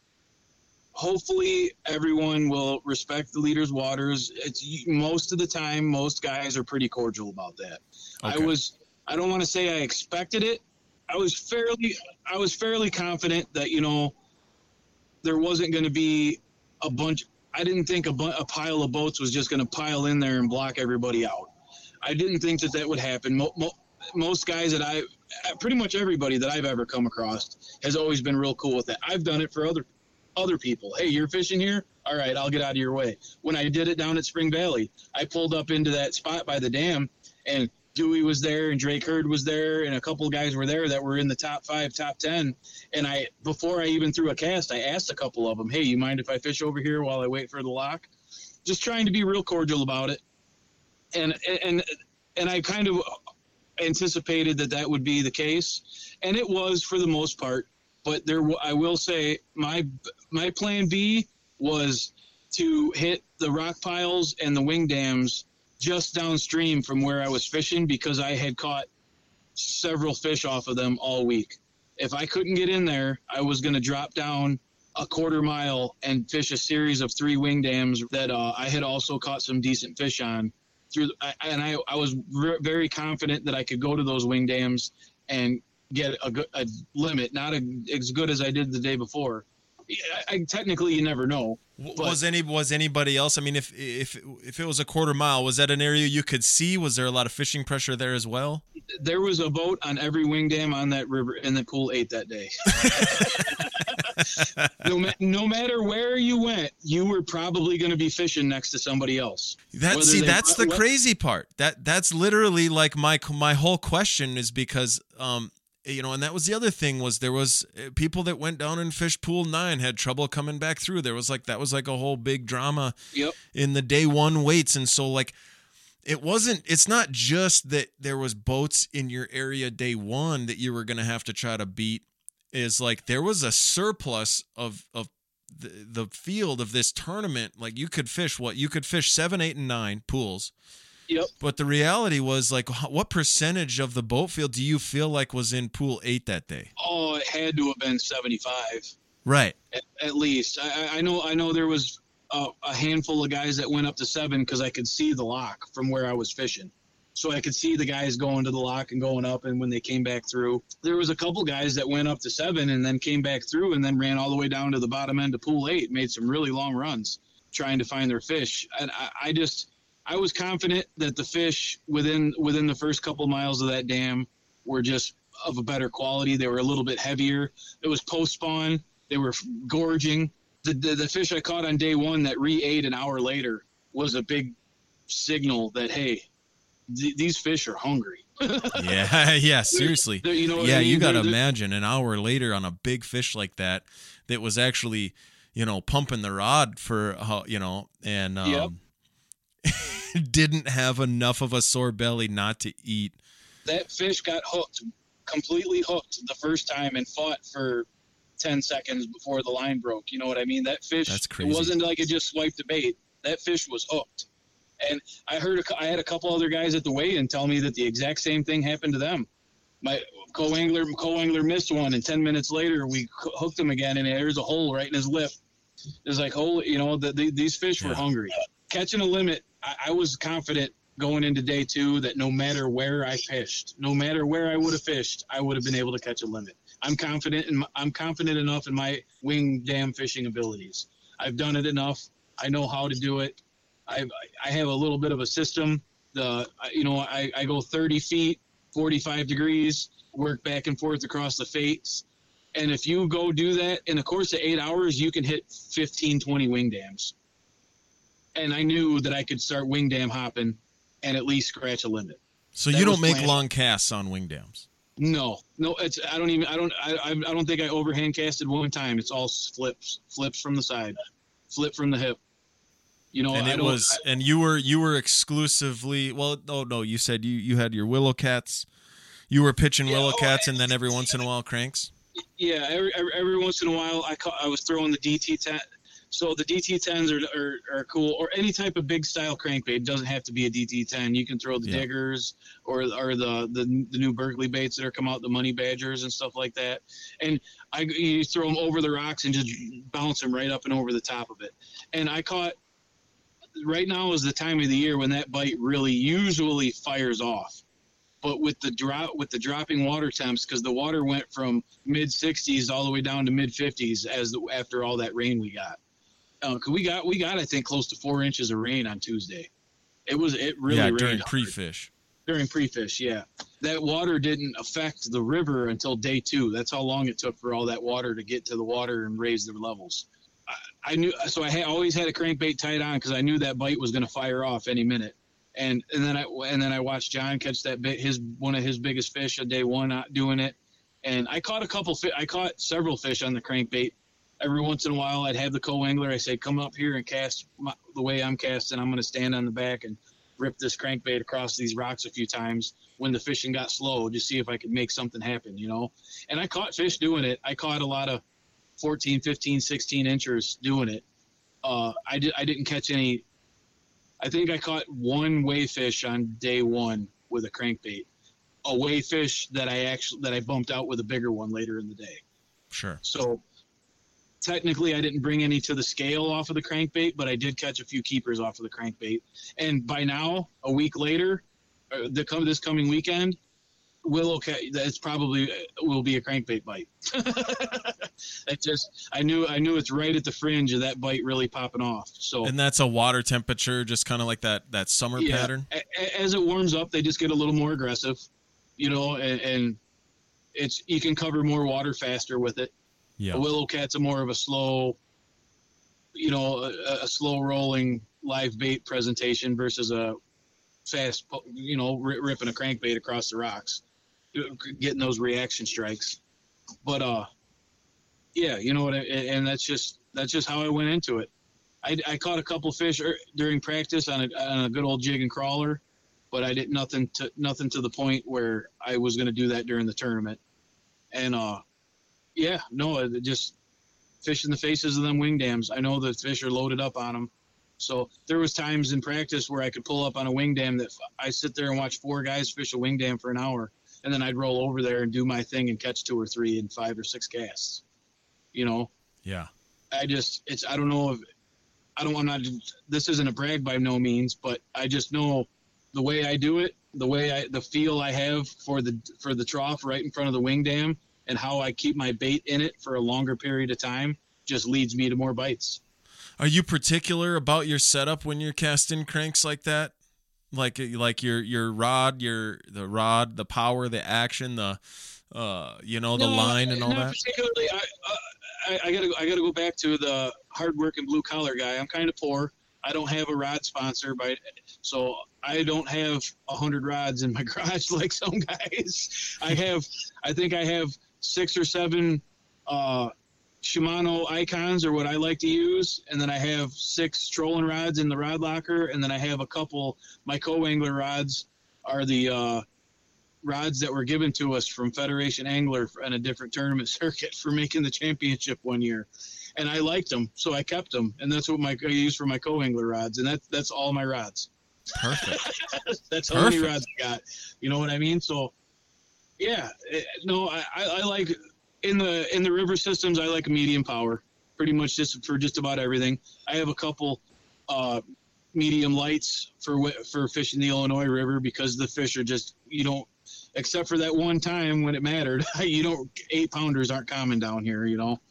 hopefully everyone will respect the leader's waters. It's most of the time, most guys are pretty cordial about that. Okay. I was, I don't want to say I expected it. I was fairly, I was fairly confident that, you know, there wasn't going to be a bunch. I didn't think a, bu- a pile of boats was just going to pile in there and block everybody out. I didn't think that that would happen. Mo- mo- most guys that I, pretty much everybody that I've ever come across has always been real cool with that. I've done it for other other people. Hey, you're fishing here? All right, I'll get out of your way. When I did it down at Spring Valley, I pulled up into that spot by the dam, and Dewey was there, and Drake Hurd was there, and a couple of guys were there that were in the top five, top ten. And I, before I even threw a cast, I asked a couple of them, hey, you mind if I fish over here while I wait for the lock? Just trying to be real cordial about it. And and and I kind of anticipated that that would be the case, and it was for the most part. But there, I will say, my my plan B was to hit the rock piles and the wing dams just downstream from where I was fishing, because I had caught several fish off of them all week. If I couldn't get in there, I was going to drop down a quarter mile and fish a series of three wing dams that uh, I had also caught some decent fish on. Through, the, I, and I, I was re- very confident that I could go to those wing dams and get a, good, a limit, not a, as good as I did the day before. I, I, technically, you never know. But was any was anybody else? I mean, if if if it was a quarter mile, was that an area you could see? Was there a lot of fishing pressure there as well? There was a boat on every wing dam on that river in the pool eight that day. no, ma- no matter where you went, you were probably going to be fishing next to somebody else. That see, that's the crazy part. That that's literally like my my whole question is because um. You know, and that was the other thing was there was people that went down and fished pool nine had trouble coming back through. There was like, that was like a whole big drama yep. in the day one weights. And so like, it wasn't, it's not just that there was boats in your area day one that you were going to have to try to beat. Is like, there was a surplus of, of the, the field of this tournament. Like you could fish what you could fish seven, eight and nine pools. Yep. But the reality was, like, what percentage of the boat field do you feel like was in pool eight that day? Oh, it had to have been seventy-five. Right. At, at least. I, I know I know there was a, a handful of guys that went up to seven because I could see the lock from where I was fishing. So I could see the guys going to the lock and going up, and when they came back through. There was a couple guys that went up to seven and then came back through and then ran all the way down to the bottom end of pool eight, made some really long runs trying to find their fish. And I, I just... I was confident that the fish within within the first couple miles of that dam were just of a better quality. They were a little bit heavier. It was post spawn. They were gorging. The, the the fish I caught on day one that re-ate an hour later was a big signal that, hey, th- these fish are hungry. yeah, yeah, seriously. They're, you know yeah, I mean? you got to they're, imagine an hour later on a big fish like that that was actually, you know, pumping the rod for, uh, you know, and um, yep. didn't have enough of a sore belly not to eat. That fish got hooked, completely hooked the first time and fought for ten seconds before the line broke. You know what I mean? That fish, That's crazy. It wasn't like it just swiped the bait. That fish was hooked. And I heard, a, I had a couple other guys at the weigh-in tell me that the exact same thing happened to them. My co-angler, co-angler missed one, and ten minutes later we hooked him again, and there's a hole right in his lip. It's like, holy, you know, the, the, these fish yeah. were hungry. Catching a limit, I, I was confident going into day two that no matter where I fished, no matter where I would have fished, I would have been able to catch a limit. I'm confident in my, I'm confident enough in my wing dam fishing abilities. I've done it enough. I know how to do it. I I have a little bit of a system. The you know I, I go thirty feet, forty-five degrees, work back and forth across the face. And if you go do that in the course of eight hours, you can hit fifteen, twenty wing dams. And I knew that I could start wing dam hopping and at least scratch a limit. So that you don't make planned. long casts on wing dams? No, no. It's I don't even I don't I I don't think I overhand casted one time. It's all flips, flips from the side, flip from the hip. You know, and I it don't, was, I, and you were you were exclusively. Well, oh no, you said you you had your willow cats. You were pitching yeah, willow oh, cats, I, and then every once in a while cranks. Yeah, every every, every once in a while, I ca- I was throwing the D T ten. So the D T tens are, are are cool, or any type of big style crankbait. It doesn't have to be a D T ten. You can throw the yeah. diggers or or the, the the new Berkeley baits that are come out, the money badgers and stuff like that. And I you throw them over the rocks and just bounce them right up and over the top of it. And I caught. Right now is the time of the year when that bite really usually fires off. But with the drop, with the dropping water temps, because the water went from mid sixties all the way down to mid fifties as the, after all that rain we got. Uh, cause we got we got I think close to four inches of rain on Tuesday. It was it really yeah rained during hard. pre-fish. During pre-fish, yeah. That water didn't affect the river until day two. That's how long it took for all that water to get to the water and raise the levels. I, I knew, so I had, always had a crankbait tied on because I knew that bite was going to fire off any minute. And and then I and then I watched John catch that bit, his one of his biggest fish on day one out doing it, and I caught a couple fi- I caught several fish on the crankbait. Every once in a while, I'd have the co-angler. I say, "Come up here and cast my, the way I'm casting. I'm going to stand on the back and rip this crankbait across these rocks a few times when the fishing got slow, just see if I could make something happen, you know." And I caught fish doing it. I caught a lot of fourteen, fifteen, sixteen inchers doing it. Uh, I did. I didn't catch any. I think I caught one wayfish on day one with a crankbait. away fish that I actually that I bumped out with a bigger one later in the day. Sure. So technically, I didn't bring any to the scale off of the crankbait, but I did catch a few keepers off of the crankbait. And by now, a week later, uh, the come this coming weekend, Willow that's probably will be a crankbait bite. It just I knew I knew it's right at the fringe of that bite really popping off. So and that's a water temperature, just kind of like that that summer yeah, pattern. A, as it warms up, they just get a little more aggressive, you know, and, and it's you can cover more water faster with it. Yeah, a willow cat's a more of a slow, you know, a, a slow rolling live bait presentation versus a fast, you know, ripping a crankbait across the rocks, getting those reaction strikes. But uh, yeah, you know what, I, and that's just that's just how I went into it. I, I caught a couple fish during practice on a, on a good old jig and crawler, but I did nothing to nothing to the point where I was going to do that during the tournament. And uh, yeah, no, it just fish in the faces of them wing dams. I know the fish are loaded up on them. So there was times in practice where I could pull up on a wing dam that I sit there and watch four guys fish a wing dam for an hour, and then I'd roll over there and do my thing and catch two or three in five or six casts. You know? Yeah. I just, it's, I don't know if, I don't want to, this isn't a brag by no means, but I just know the way I do it, the way I, the feel I have for the, for the trough right in front of the wing dam and how I keep my bait in it for a longer period of time just leads me to more bites. Are you particular about your setup when you're casting cranks like that? Like like your your rod, your the rod, the power, the action, the uh you know the no, line and all not that. Particularly, I, uh, I I gotta I gotta go back to the hardworking blue collar guy. I'm kind of poor. I don't have a rod sponsor, but so I don't have a hundred rods in my garage like some guys. I have I think I have six or seven uh, Shimano Icons are what I like to use, and then I have six trolling rods in the rod locker, and then I have a couple. My co-angler rods are the uh, rods that were given to us from Federation Angler on a different tournament circuit for making the championship one year, and I liked them, so I kept them, and that's what my I use for my co-angler rods, and that's that's all my rods. Perfect. That's how Perfect. many rods I got. You know what I mean? So, yeah, it, no, I, I, I like. In the in the river systems, I like a medium power, pretty much just for just about everything. I have a couple uh, medium lights for for fishing the Illinois River because the fish are just you don't, except for that one time when it mattered. You don't eight pounders aren't common down here, you know.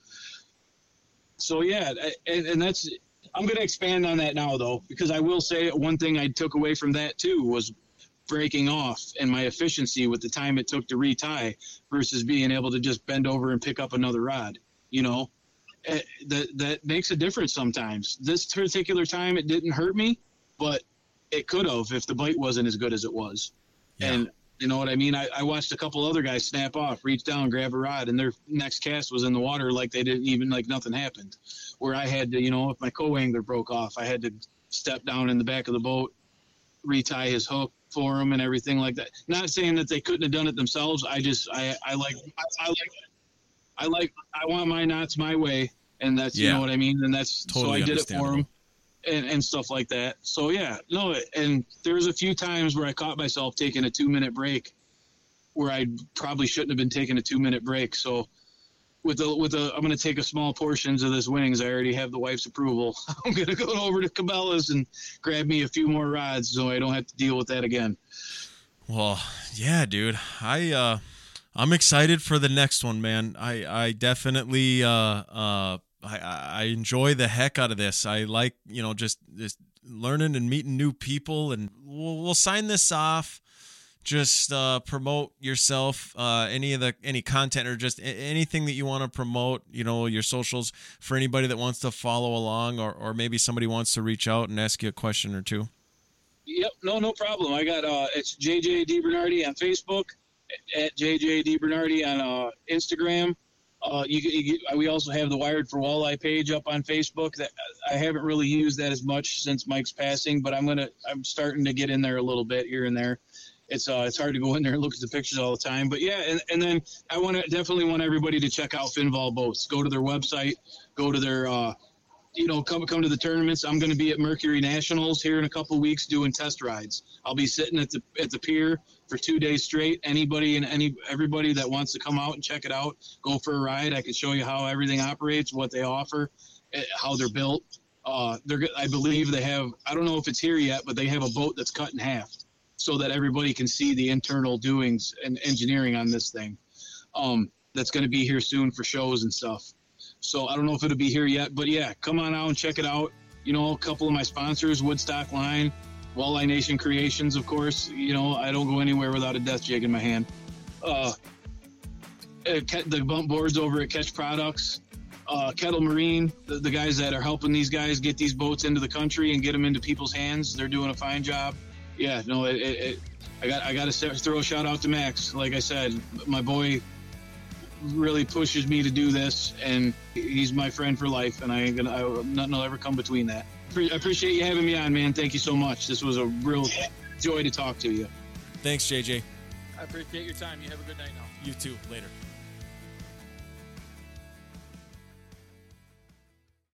So yeah, and, and that's I'm going to expand on that now though, because I will say one thing I took away from that too was breaking off and my efficiency with the time it took to retie versus being able to just bend over and pick up another rod, you know, that, that makes a difference sometimes. This particular time, it didn't hurt me, but it could have if the bite wasn't as good as it was. Yeah. And you know what I mean? I, I watched a couple other guys snap off, reach down, grab a rod, and their next cast was in the water like they didn't even, like nothing happened. Where I had to, you know, if my co-angler broke off, I had to step down in the back of the boat, retie his hook for him and everything like that. Not saying that they couldn't have done it themselves. I just, I, I like, I, I like, I like, I want my knots my way. And that's, yeah. You know what I mean? And that's, totally so I did it for him and, and stuff like that. So yeah, no. And there was a few times where I caught myself taking a two minute break where I probably shouldn't have been taking a two minute break. So with the, with the, I'm going to take a small portions of this winnings. I already have the wife's approval. I'm going to go over to Cabela's and grab me a few more rods so I don't have to deal with that again. Well, yeah, dude, I, uh, I'm excited for the next one, man. I, I definitely, uh, uh, I, I enjoy the heck out of this. I like, you know, just, just learning and meeting new people, and we'll, we'll sign this off. Just uh, promote yourself, uh, any of the any content or just anything that you want to promote, you know, your socials for anybody that wants to follow along, or, or maybe somebody wants to reach out and ask you a question or two. Yep, no, no problem. I got uh, it's J J DiBernardi on Facebook, at J J DiBernardi on uh, Instagram. Uh, you, you, we also have the Wired for Walleye page up on Facebook. That I haven't really used that as much since Mike's passing, but I'm gonna I'm starting to get in there a little bit here and there. It's uh, it's hard to go in there and look at the pictures all the time. But, yeah, and, and then I want to definitely want everybody to check out Finval Boats. Go to their website. Go to their uh, you know, come come to the tournaments. I'm going to be at Mercury Nationals here in a couple of weeks doing test rides. I'll be sitting at the at the pier for two days straight. Anybody and any everybody that wants to come out and check it out, go for a ride. I can show you how everything operates, what they offer, how they're built. Uh, they're I believe they have. I don't know if it's here yet, but they have a boat that's cut in half so that everybody can see the internal doings and engineering on this thing. Um, that's going to be here soon for shows and stuff. So I don't know if it'll be here yet, but yeah, come on out and check it out. You know, a couple of my sponsors, Woodstock Line, Walleye Nation Creations, of course. You know, I don't go anywhere without a death jig in my hand. Uh, the bump boards over at Catch Products, uh, Kettle Marine, the, the guys that are helping these guys get these boats into the country and get them into people's hands. They're doing a fine job. Yeah, no, it, it, it, I got I got to throw a shout out to Max. Like I said, my boy really pushes me to do this, and he's my friend for life, and I ain't gonna I, nothing will ever come between that. I appreciate you having me on, man. Thank you so much. This was a real joy to talk to you. Thanks, J J. I appreciate your time. You have a good night now. You too. Later.